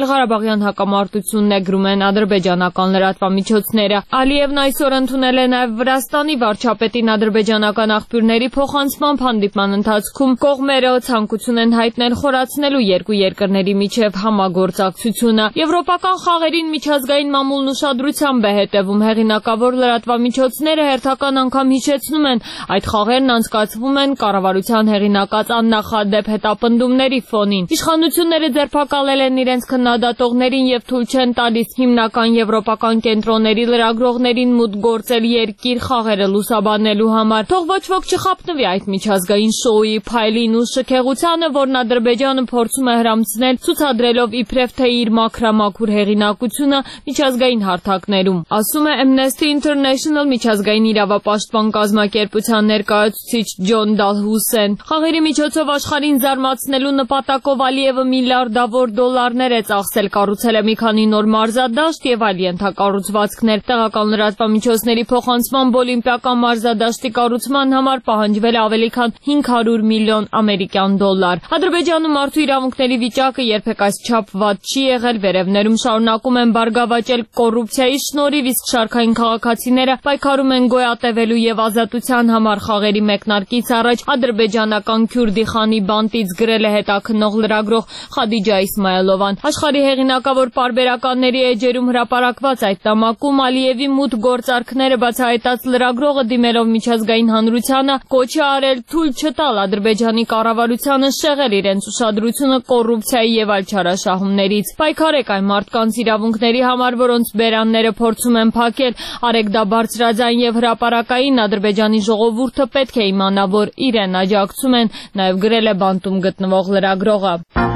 Ղարաբաղյան հակամարտությունն է, գրում են ադրբեջանական լրատվամիջոցները։ Ալիևն այսօր ընդունել է նաև Վրաստանի վարչապետին ադրբեջանական աղբյուրների փոխանցմամբ հանդիպման ընթացքում կողմերը ցանկություն են հայտնել խորացնելու երկու երկրների միջև համագործակցությունը։ Եվրոպական խաղերին միջազգային մամուլն ուշադրությամբ է հետևում։ Հեղինակավոր լրատվամիջոցները հերթական անգամ հիշեցնում են, այդ խաղերն անցկացվում են կառավարության հեղինակած աննախադեպ հետապնդումների ֆոնին։ Իշխանությունները ձերբակալել են իրենց քննադատողներին եւ թույլ չեն տալիս հիմնական եվրոպական կենտրոնների լրագրողներին մուտք գործել երկիր խաղերը լուսաբանելու համար։ Թող ոչ ոք չխապնվի այդ միջազգային շոուի փայլին ու շքեղությանը, որն Ադրբեջանը փորձում է հրամցնել, ցուցադրելով իբրև թե իր մաքրամաքուր հեղինակությունը միջազգային հարթակներում, ասում է Amnesty International միջազգային իրավապաշտպան կազմակերպության ներկայացուցիչ Ջոն Դալհուսեն։ Խաղերի միջոցով աշխարհին զարմացնելու նպատակով Ալիևը միլիարդավոր դոլարներ է ծախսել, կառուցել է մի քանի նոր մարզադաշտ եւ այլ ենթակառուցվածքներ։ Տեղական լրատվամիջոցների փոխանցմամբ օլիմպիական մարզադաշտի կառուցման համար պահանջվել է ավելի քան հինգ հարյուր միլիոն ամերիկյան դոլար։ Ադրբեջանում մարդու իրավունքների վիճակը երբեք այսչափ վատ չի եղել, վերևներում շարունակում են բարգավաճել կոռուպցիայի շնորհիվ, իսկ շարքային քաղաքացիները պայքարում են գոյատևելու եւ ազատության համար։ Խաղերի մեկնարկից առաջ ադրբեջանական քյուրդի խանի բանտից գրել է հետաքննող լրագրող Խադիջա Իսմայելովան։ Աշխարհի հեղինակավոր պարբերականների էջերում հրապարակված այդ նամակում Ալիևի մութ գործարքները բացահայտած լրագրողը դիմելով միջազգային հանրությանը կոչ է արել թույլ չտալ Ադրբեջանի կառավարությանը շեղել իրենց ուշադրությունը կոռուպցիայի եւ այլ չարաշահումներից։ Պայքարեք այն մարդկանց իրավունքների համար, որոնց բերանները փորձում են փակել, արեք դա բարձրաձայն եւ հրապարակային։ Ադրբեջանի ժողովուրդը պետք է իմանա, որ իրեն աջակցում են, նաեւ գրել է բանտում գտնվող լրագրողը։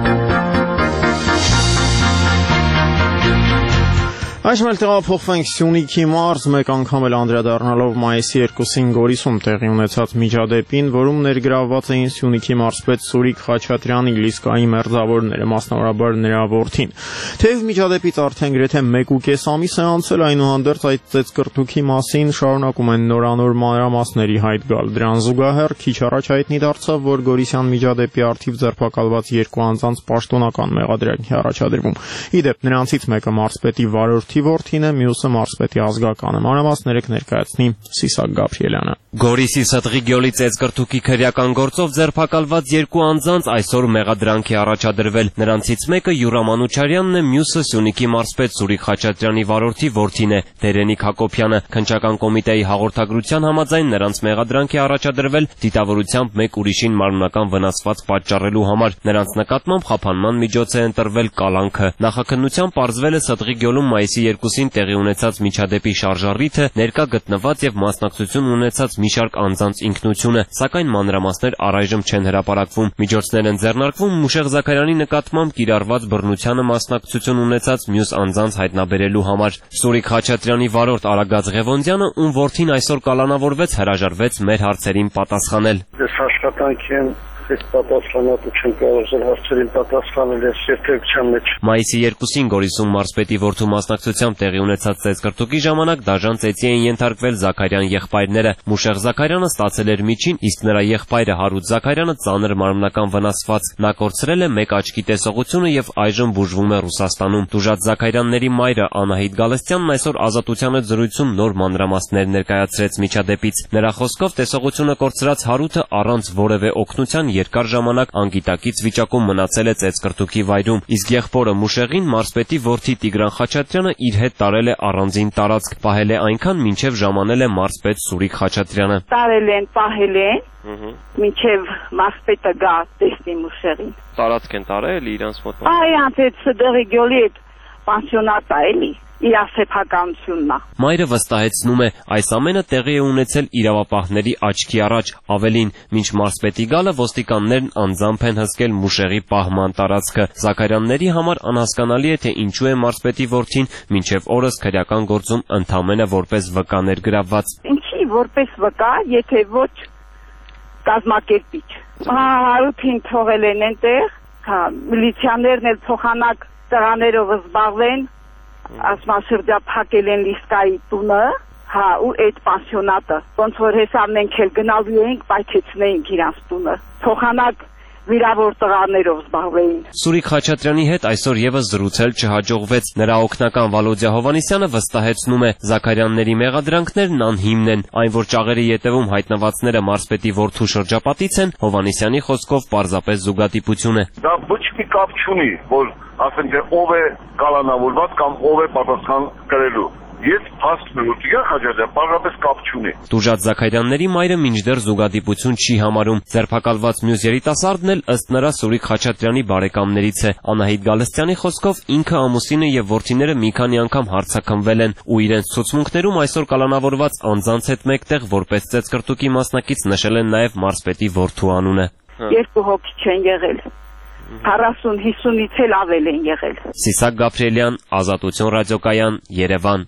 Այժմ էլ տեղափոխվենք Սյունիքի մարզ, մեկ անգամ էլ անդրադառնալով մայիսի երկուսին Գորիսում տեղի ունեցած միջադեպին, որում ներգրավված էին Սյունիքի մարզպետ Սուրիկ Խաչատրյանի Լիսկայի մերձավորները, մասնավորաբար նրա որդին։ Թեև միջադեպից արդեն գրեթե մեկ ու կես ամիս է անցել, այնուհանդերձ այդ ծեծկռտուքի մասին շարունակում են նորանոր մանրամասների հայտ գալ։ Դրան զուգահեռ քիչ առաջ հայտնի դարձավ, որ Գորիսյան միջադեպի առթիվ ձերբակալված երկու անձանց պաշտոնական մեղադրանք է առաջադրվում։ Ի դեպ, նրանցից մեկը մարզպետի վարորդ որդին է, մյուսը մարզպետի ազգականը։ Մանրամասները կներկայացնի Սիսակ Գաբրիելյանը։ Գորիսի Ստրի գյուղի ծեծկռտուքի քրեական գործով ձերբակալված երկու անձանց այսօր մեղադրանք է առաջադրվել։ Նրանցից մեկը Յուրա Մանուչարյանն է, մյուսը Սյունիքի մարզպետ Սուրիկ Խաչատրյանի վարորդի որդին է, Դերենիկ Հակոբյանը։ Քննչական կոմիտեի հաղորդագրության համաձայն նրանց մեղադրանք է առաջադրվել դիտավորությամբ մեկ ուրիշին մարմնական վնասված պատճառելու համար։ Նրանց նկատմամբ խափանման միջոց է ընտրվել կալանքը։ Նախաքննությամբ պարզվել է Ստրի գյուղում մայիսի երկուսին տեղի ունեցած միջադեպի շարժառիթը, ներկա գտնված եւ մասնակցություն ունեցած մի շարք անձանց ինքնությունը, սակայն մանրամասներ առայժմ չեն հրապարակվում։ Միջոցներ են ձեռնարկվում Մուշեղ Զաքարյանի նկատմամբ կիրառված բռնությանը մասնակցություն ունեցած մյուս անձանց հայտնաբերելու համար։ Սուրիկ Խաչատրյանի վարորդ Արագած Ղևոնդյանը, ում որդին այսօր կալանավորվեց, հրաժարվեց մեր հարցերին պատասխանել։ Ես աշխատանք եմ Ես պատասխանատու չեմ կարող հարցերին պատասխանել ես երթևեկության մեջ։ Մայիսի երկուսին Գորիսում մարզպետի որդու մասնակցությամբ տեղի ունեցած ծեծկռտուքի ժամանակ դաժան ծեծի էին ենթարկվել Զաքարյան եղբայրները։ Մուշեղ Զաքարյանը ստացել էր միջին, իսկ նրա եղբայրը Հարութ Զաքարյանը ծանր մարմնական վնասված։ Նա կորցրել է մեկ աչքի տեսողությունը եւ այժմ բուժվում է Ռուսաստանում։ Տուժած Զաքարյանների մայրը Անահիտ Գալստյանն այսօր Ազատության հետ զրույցում նոր մանրամասներ ներկայացրեց միջադեպից։ Նրա խոսքով տեսողությունը կորցրած Հարութը առանց որևէ օգնության երկար ժամանակ անգիտակից վիճակում մնացել է ծեծկռտուքի վայրում, իսկ եղբորը Մուշեղին մարզպետի որդի Տիգրան Խաչատրյանը իր հետ տարել է առանձին տարածք, պահել է այնքան, մինչև ժամանել է մարզպետ Սուրիկ Խաչատրյանը։ Տարել են, պահել են, մինչև մարզպետը գա տեսնի Մուշեղին։ Տարածք են տարել իրանց մոտ։ Այ անցեց Ստրի գյուղի պանսիոնատը էլի։ Իրավսեփականությունն է։ Մայրը վստահեցնում է, այս ամենը տեղի է ունեցել իրավապահների աչքի առաջ, ավելին, մինչ մարզպետի գալը ոստիկաններն անձամբ են հսկել Մուշեղի պահման տարածքը։ Զաքարյանների համար անհասկանալի է, թե ինչու է մարզպետի որդին մինչև օրս քրեական գործում ընդամենը որպես վկա ներգրավված։ Ինչի որպես վկա, եթե ոչ կազմակերպիչ։ Հարութին թողել են այնտեղ, հա, միլիցիաներն էլ փոխանակ տղաներով զբաղվեն, ասմասրդյա փակել են Լիսկայի տունը, հա, ու այդ պանսիոնատը, ոնց որ հեսա մենք էլ գնալու էինք, պայթեցնեինք իրանց տունը։ Փոխանակ վիրավոր տղաներով զբաղվեին։ Սուրիկ Խաչատրյանի հետ այսօր եւս զրուցել չհաջողվեց։ Նրա օգնական Վալոդիա Հովանեսյանը վստահեցնում է, Զաքարյանների մեղադրանքներն անհիմն են, այն որ ճաղերի ետևում հայտնվածները մարզպետի որդու շրջապատից են, Հովանեսյանի խոսքով պարզապես զուգադիպություն է։ Դա ոչ մի կապ չունի, որ ասենք թե ով է կալանավորված կամ ով է պատասխան կրելու։ Ես փաստում եմ, որ Տիգրան Խաչատրյանը պարզապես կապ չունի։ Տուժած Զաքարյանների մայրը մինչդեռ զուգադիպություն չի համարում։ Ձերբակալված մյուս երիտասարդն էլ ըստ նրա Սուրիկ Խաչատրյանի բարեկամներից է։ Անահիտ Գալստյանի խոսքով ինքը ամուսինը եւ որդիները մի քանի անգամ հարցաքնվել են ու իրենց ցուցմունքներում այսօր կալանավորված անձանց հետ մեկտեղ որպես ծեծկրտուկի մասնակից նշել են նաեւ մարզպետի որդու անունը։ Երկու հոգի չեն եղել։ քառասուն հիսունից էլ ավել են եղել։ Սիսակ Գաբրիելյան, Ազատություն ռադիոկայան, Երևան։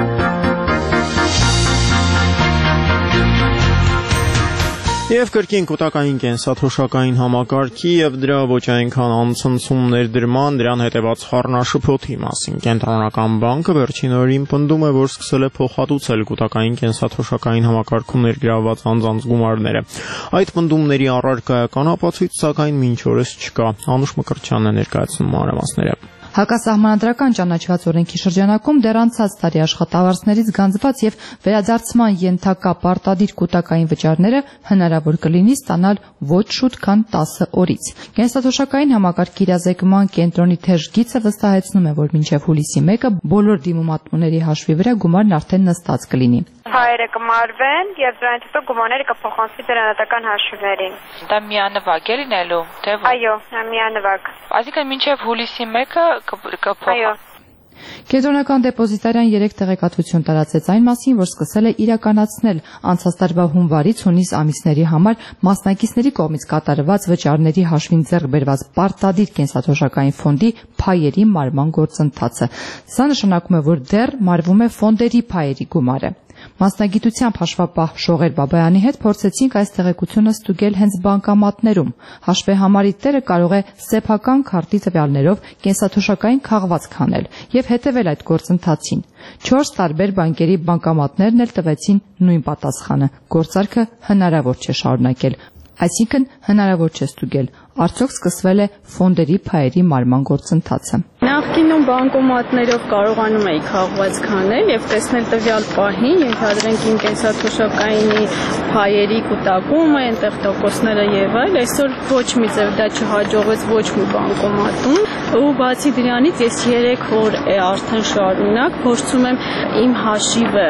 Եվ կրկին կൂട്ടակային կենսաթոշակային համակարգի եւ դրա ոչ այնքան անցնցում ներդրման, դրան հետեւած խառնաշփոթի մասին Կենտրոնական բանկը վերջին օրերին պնդում է, որ սկսել է փոխհատուցել կൂട്ടակային կենսաթոշակային համակարգում ներգրավված անձանց գումարները։ Այդ պնդումների առարկայական ապացույց սակայն մինչ օրս չկա։ Անուշ Մկրտչյանն է ներկայացնում մանրամասները։ Հակասահմանադրական ճանաչված օրենքի շրջանակում դեռ անցած տարի աշխատավարձներից գանձված եւ վերադարձման ենթակա պարտադիր կൂട്ടակային վճարները հնարավոր կլինի ստանալ ոչ շուտ, քան տասը օրից։ Կենսաթոշակային համակարգի իրազեկման կենտրոնի թեժ գիծը վստահեցնում է, որ մինչեւ հուլիսի մեկը բոլոր դիմումատուների հաշվի վրա գումարն արդեն նստած կլինի։ Հայերը կմարվեն եւ դրանից հետո գումարները կփոխանցվի դրանատական հաշիվներին։ Դա միանվագ է լինելու, թե ոչ։ Այո, միանվագ։ Այսինքն մինչեւ հուլիսի մեկը կփոխվի։ Այո։ Կենտրոնական դեպոզիտարիան երեք տեղեկատվություն տարածեց այն մասին, որ սկսել է իրականացնել անցած տարվա հունվարից հունիս ամիսների համար մասնակիցների կողմից կատարված վճարների հաշվին ձեռք բերված պարտադիր կենսաթոշակային ֆոնդի փայերի մարման գործընթացը։ Սա նշանակում է, որ դեռ մարվում է ֆոնդերի փայերի գումարը։ Մասնագիտությամբ հաշվապահ Շողեր Բաբայանի հետ փորձեցինք այս տեղեկությունը ստուգել հենց բանկամատներում։ Հաշվեհամարի տերը կարող է սեփական քարտի տվյալներով կենսաթոշակային քաղվածք հանել եւ հետեւել այդ գործընթացին։ Չորս տարբեր բանկերի բանկամատներն էլ տվեցին նույն պատասխանը։ Գործարքը հնարավոր չէ շարունակել։ Այսինքն հնարավոր չէ ստուգել, արդյոք սկսվել է ֆոնդերի փայերի մարման գործընթացը։ Նախկինում բանկոմատներով կարողանում էի քաղվածք հանել եւ տեսնել տվյալ պահին, ենթադրենք իմ կենսաթոշակայինի փայերի կուտակումը, այնտեղ տոկոսները եւ այլ, այսօր ոչ մի ձև դա չհաջողվեց ոչ մի բանկոմատում, ու բացի դրանից ես երեք օր է արդեն շարունակ փորձում եմ իմ հաշիվը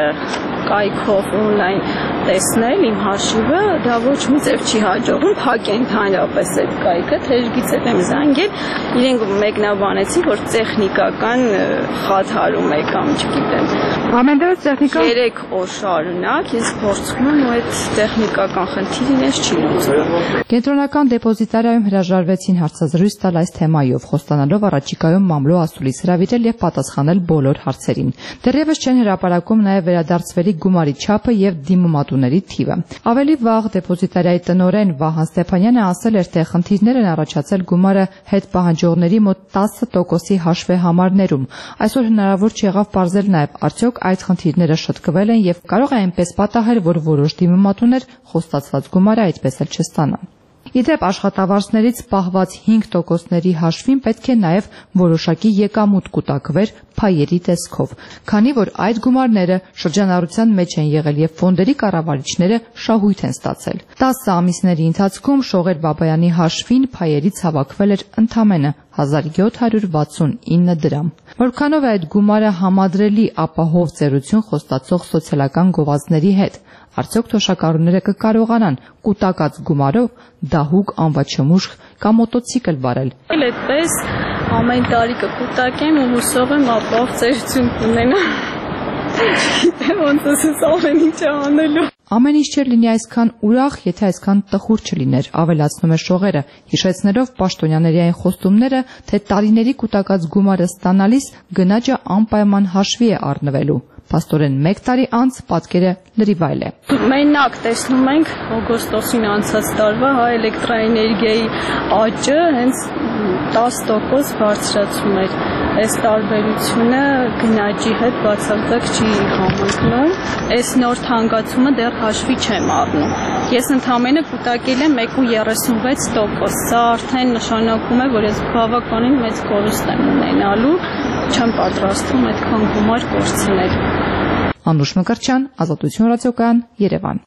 կայքով օնլայն տեսնել իմ հաշիվը, դա ոչ մի ձև չի հաջողում, փակ է ընդհանրապես այդ կայքը, թեժգից եմ զանգել, իրենք մեկնաբանեցին, որ տեխնիկական խաթարում է կամ չգիտեմ։ Ամեն դեպս տեխնիկա երեք օր շարունակ ես փորձում եմ ու այդ տեխնիկական խնդիրն էս չի լուծվում։ Կենտրոնական դեպոզիտարիայում հրաժարվեցին հարցազրույց տալ այս թեմայով, խոստանալով առաջիկայում մամլո ասուլիս հրավիրել եւ պատասխանել բոլոր հարցերին։ Դեռևս չեն հրապարակում նաեւ վերադարձվելի գումարի չափը եւ դիմումատուների թիվը։ Ավելի վաղ դեպոզիտարիայի տնօրեն Վահան Ստեփանյանը ասել էր, թե խնդիրներ են առաջացել գումարը հետ պահանջողների մոտ տասը տոկոսի հաշվեհամարներում։ Այսօր հնարավոր չեղավ պարզել նաեւ արդյոք այդ խնդիրները շտկվել են եւ կարող է այնպես պատահել, որ որոշ դիմումատուներ խոստացված գումարը այդպես էլ չստանան։ Իդեպ աշխատավարձներից պահված հինգ տոկոսների հաշվին պետք է նաև որոշակի եկամուտ կուտակվեր փայերի տեսքով, քանի որ այդ գումարները շրջանառության մեջ են եղել եւ ֆոնդերի կառավարիչները շահույթ են ստացել։ տասը ամիսների ընթացքում Շողեր Բաբայանի հաշվին փայերից հավաքվել էր ընդամենը հազար յոթ հարյուր վաթսունինը դրամ։ Որքանով է այդ գումարը համադրելի ապահով ծերություն խոստացող սոցիալական գովազդների հետ։ Արդյոք թոշակառուները կկարողանան կուտակած գումարով դահուկ, անվաչմուշ կամ մոտոցիկլ վարել։ Այդպես ամեն տարի կկուտակեմ ու հուսով եմ ապահով ծերություն կունենամ։ Չգիտեմ ոնց ասես ամեն ինչ անելու։ Ամեն ինչ չէր լինի այսքան ուրախ, եթե այսքան տխուր չլիներ, ավելացնում է Շողերը, հիշեցնելով պաշտոնյաների այն խոստումները, թե տարիների կուտակած գումարը ստանալիս գնաճը անպայման հաշվի է առնվելու։ Պաստորեն մեկ տարի անց պատկերը լրիվ այլ է։ Մենակ տեսնում ենք օգոստոսին անցած տարվա հայ էլեկտրաէներգիայի աճը հենց տասը տոկոս բարձրացում էր։ Այս տարբերությունը գնաճի հետ բացարձակ չի համընկնում։ Այս նոր թանկացումը դեռ հաշվի չեմ առնում։ Ես ընդամենը կուտակել եմ մեկ կόμma երեսունվեց տոկոս։ Սա արդեն նշանակում է, որ ես բավականին մեծ կորուստ եմ ունենալու, չեմ պատրաստվում այդքան գումար կորցնել։ Անուշ Մկրտչյան, Ազատություն ռադիոկայան, Երևան։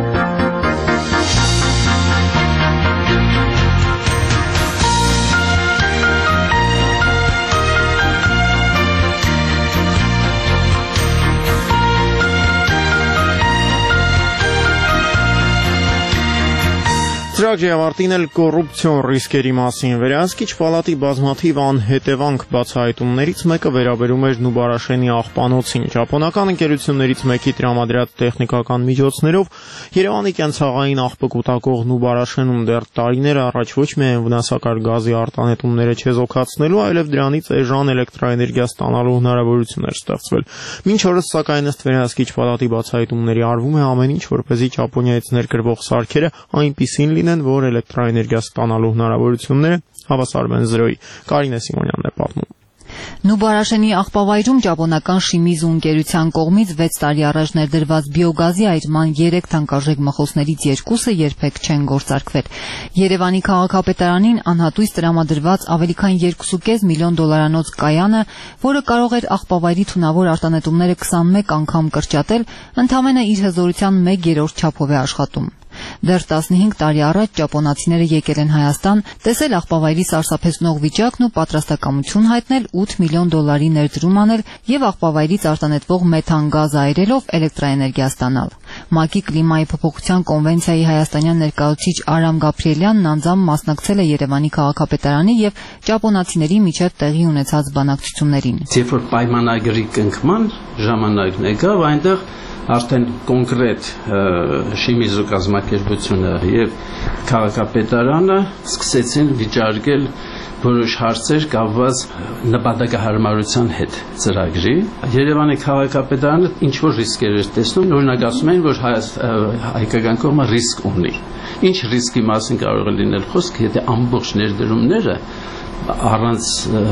Ծրագրի ավարտին էլ կոռուպցիոն ռիսկերի մասին վերահսկիչ պալատի բազմաթիվ անհետևանք բացահայտումներից մեկը վերաբերում էր Նուբարաշենի աղբանոցին։ Ճապոնական ընկերություններից մեկի տրամադրած տեխնիկական միջոցներով Երևանի կենցաղային աղբը կուտակող Նուբարաշենում դեռ տարիներ առաջ ոչ միայն վնասակար գազի արտանետումները չեզոքացնելու, այլև դրանից էժան էլեկտրաէներգիա ստանալու հնարավորություն էր ստեղծվել։ Մինչ օրս սակայն ըստ վերահսկիչ պալատի բացահայտումների արվում է ամեն ինչ, որպեսզի Ճապոնիայից ներկրվող սարքերը այնպիսին լինեն, որ էլեկտրաէներգիա ստանալու հնարավորությունները հավասարվեն զրոյի։ Կարինե Սիմոնյանն է պատմում։ Նուբարաշենի աղբավայրում ճապոնական Շիմիզու ընկերության կողմից վեց տարի առաջ ներդրված բիոգազի այրման երեք թանկարժեք մխոսներից երկուսը երբեք չեն գործարկվել։ Երևանի քաղաքապետարանին անհատույց տրամադրված ավելի քան երկու կόμma պենս միլիոն դոլարանոց կայանը, որը կարող էր աղբավայրի թունավոր արտանետումները քսանմեկ անգամ կրճատել, ընդամենը իր հզորության մեկ երրորդ չափով է աշխատում։ Դեռ տասնհինգ տարի առաջ ճապոնացիները եկել են Հայաստան, տեսել աղբավայրի սարսափեցնող վիճակն ու պատրաստակամություն հայտնել ութ միլիոն դոլարի ներդրում անել եւ աղբավայրից արտանետվող մեթան գազ այրելով էլեկտրաէներգիա ստանալ։ ՄԱԿ-ի կլիմայի փոփոխության կոնվենցիայի հայաստանյան ներկայացուցիչ Արամ Գաբրիելյանն անձամբ մասնակցել է Երևանի քաղաքապետարանի եւ ճապոնացիների միջև տեղի ունեցած բանակցություններին։ Երբ որ պայմանագրի կնքման ժամանակն եկավ, այնտեղ արդեն կոնկրետ Շիմիզու կազմակերպությունը եւ քաղաքապետարանը սկսեցին վիճարկել որոշ հարցեր կապված նպատակահարմարության հետ ծրագրի։ Երևանի քաղաքապետարանը ինչ որ ռիսկեր էր տեսնում, օրինակ ասում են, որ հայկական կողմը ռիսկ ունի։ Ինչ ռիսկի մասին կարող է լինել խոսք, եթե ամբողջ ներդրումները առանց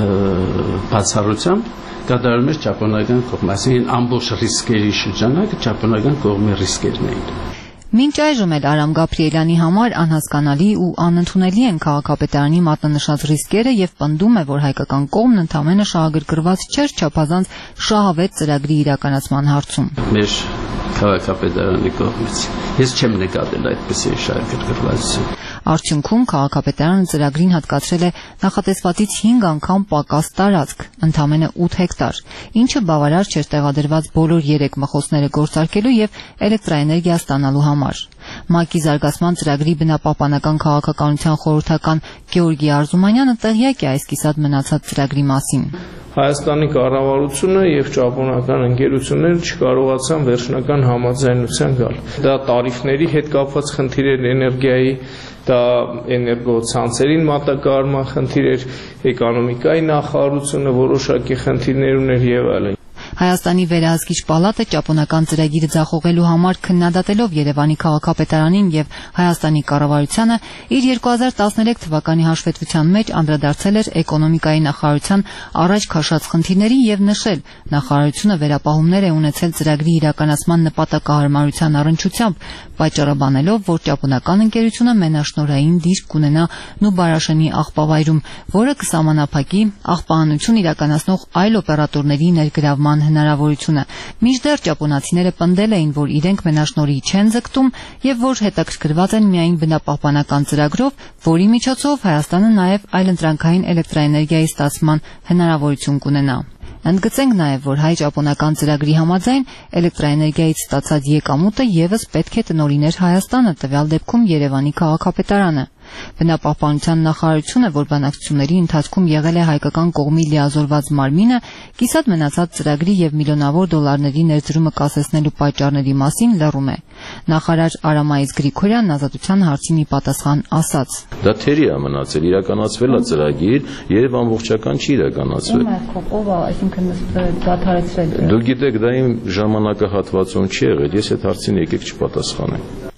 բացառությամբ կատարում էր ճապոնական կողմը, այսինքն ամբողջ ռիսկերի շրջանակը ճապոնական կողմի ռիսկերն էին։ Մինչ այժմ էլ Արամ Գաբրիելյանի համար անհասկանալի ու անընդունելի են քաղաքապետարանի մատնանշած ռիսկերը եւ պնդում է, որ հայկական կողմն ընդամենը շահագրգռված չէր չափազանց շահավետ ծրագրի իրականացման հարցում։ Մեր քաղաքապետարանի կողմից ես չեմ նկատել այդպիսի շահագրգռվածություն։ Արդյունքում քաղաքապետարանը ծրագրին հատկացրել է նախատեսվածից հինգ անգամ պակաս տարածք, ընդամենը ութ հեկտար, ինչը բավարար չէր տեղադրված բոլոր երեք մխոսները գործարկելու եւ էլեկտրաէներգիա ստանալու համար։ ՄԱԿ-ի զարգացման ծրագրի բնապահպանական քաղաքականության խորհրդական Գեորգի Արզումանյանը տեղյակ է այս կիսատ մնացած ծրագրի մասին։ Հայաստանի կառավարությունը եւ ճապոնական ընկերությունները չկարողացան վերջնական համաձայնության գալ։ Դա տարիֆների հետ կապված խնդիր էր, էներգիայի, դա էներգոցանցերին մատակարարման խնդիր էր, էկոնոմիկայի նախարարությունը որոշակի խնդիրներ ուներ եւ այլն։ Հայաստանի վերահսկիչ պալատը ճապոնական ծրագիրը ձախողելու համար քննադատելով Երևանի քաղաքապետարանին եւ Հայաստանի կառավարությանը իր երկու հազար տասներեք թվականի հաշվետվության մեջ անդրադարձել էր էկոնոմիկայի նախարարության առաջ քաշած խնդիրներին եւ նշել նախարարությունը վերապահումներ է ունեցել ծրագրի իրականացման նպատակահարմարության առնչությամբ, պատճառաբանելով, որ ճապոնական ընկերությունը մենաշնորհային դիրք կունենա Նուբարաշենի աղբավայրում, որը կսահմանափակի աղբահանություն իրականացնող այլ օպերատորների ներգրավման հնարավորությունը։ Մինչդեռ ճապոնացիները պնդել էին, որ իրենք մենաշնորհի չեն ձգտում եւ որ հետաքրքրված են միայն բնապահպանական ծրագրով, որի միջոցով Հայաստանը նաեւ այլընտրանքային էլեկտրաէներգիայի ստացման հնարավորություն կունենա։ Ընդգծենք նաև, որ հայ-ճապոնական ծրագրի համաձայն էլեկտրաէներգիայից ստացած եկամուտը եւս պետք է տնօրիներ Հայաստանը, տվյալ դեպքում Երևանի քաղաքապետարանը։ Բնապահպանության նախարարությունը, որ բանակցությունների ընթացքում եղել է հայկական կողմի լիազորված մարմինը, կիսատ մնացած ծրագրի եւ միլիոնավոր դոլարների ներդրումը կասեցնելու պատճառների մասին լռում է։ Նախարար Արամայիս Գրիգորյանն Ազատության հարցին ի պատասխան ասաց. Դա թերի է մնացել, իրականացվել է ծրագիր եւ ամբողջական չի իրականացվել։ Ով է, այսինքն դադարեցրել։ Դուք գիտեք, դա իմ ժամանակահատվածում չի եղել, ես այդ հարցին եկեք չպատասխանեմ։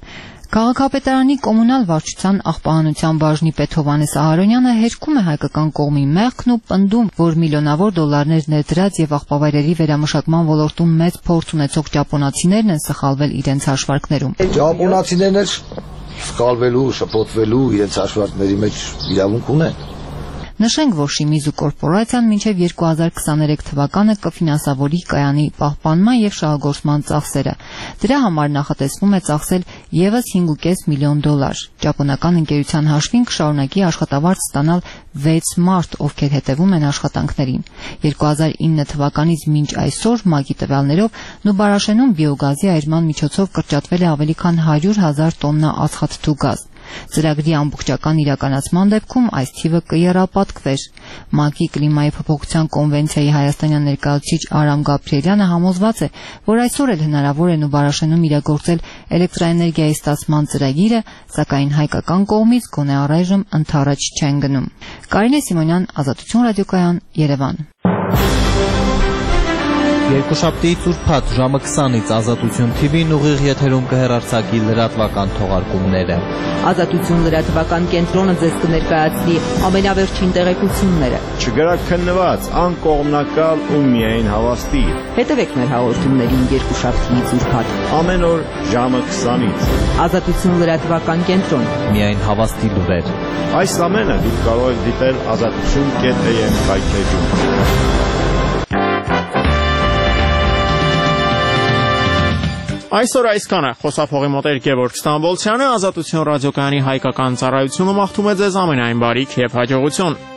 Քաղաքապետարանի կոմունալ վարչության աղբահանության բաժնի պետ Հովհաննես Ահարոնյանը հերքում է հայկական կողմի մեղքն ու պնդում, որ միլիոնավոր դոլարներ ներդրած եւ աղբավայրերի վերամշակման ոլորտում մեծ փորձ ունեցող ճապոնացիներն են սխալվել իրենց հաշվարկներում։ Ճապոնացիներն էլ սխալվելու, շփոթվելու իրենց հաշվարկների մեջ իրավունք ունեն։ Նշենք, որ Շիմիզու կորպորացիան մինչև երկու հազար քսաներեք թվականը կֆինանսավորի կայանի պահպանման եւ շահագործման ծախսերը։ Դրա համար նախատեսվում է ծախսել եւս հինգ կόμμα պենս միլիոն դոլար։ Ճապոնական ընկերության հաշվին կշարունակի աշխատավարձ ստանալ վեց մարդ, ովքեր հետևում են աշխատանքներին։ երկու հազար ինը թվականից մինչ այսօր ՄԱԿ-ի տվյալներով Նուբարաշենում բիոգազի այրման միջոցով կրճատվել է ավելի քան հարյուր հազար տոննա ածխաթթու գազ։ Ծրագրի ամբողջական իրականացման դեպքում այս թիվը կեռապատկվեր։ ՄԱԿ-ի կլիմայի փոփոխության կոնվենցիայի հայաստանյան ներկայացուցիչ Արամ Գաբրիելյանը համոզված է, որ այսօր էլ հնարավոր է Նուբարաշենում իրագործել էլեկտրաէներգիայի ստացման ծրագիրը, սակայն հայկական կողմից գոնե առայժմ ընդառաջ չեն գնում։ Կարինե Սիմոնյան, Ազատություն ռադիոկայան, Երևան։ Երկուշաբթի ծուրփաթ ժամը քսանից Ազատություն թի վին ուղիղ եթերում կհեռարձակի լրատվական թողարկումները։ Ազատություն լրատվական կենտրոնը ձեզ կներկայացնի ամենավերջին տեղեկությունները։ Չգրակ քննված, անկողմնակալ ու միայն հավաստի։ Հետևեք մեր հաղորդումներին երկուշաբթի ծուրփաթ ամեն օր ժամը քսանից։ Ազատություն լրատվական կենտրոն։ Միայն հավաստի լուրեր։ Այս ամենը դուք կարող եք դիտել ազատություն կետ է եմ կայքեջում։ Այսօր այսքանը խոսափողի մոտ Գևորգ Ստամբոլցյանը, Ազատություն ռադիոկայանի հայկական ծառայությունը մաղթում է ձեզ ամենայն բարիք եւ հաջողություն։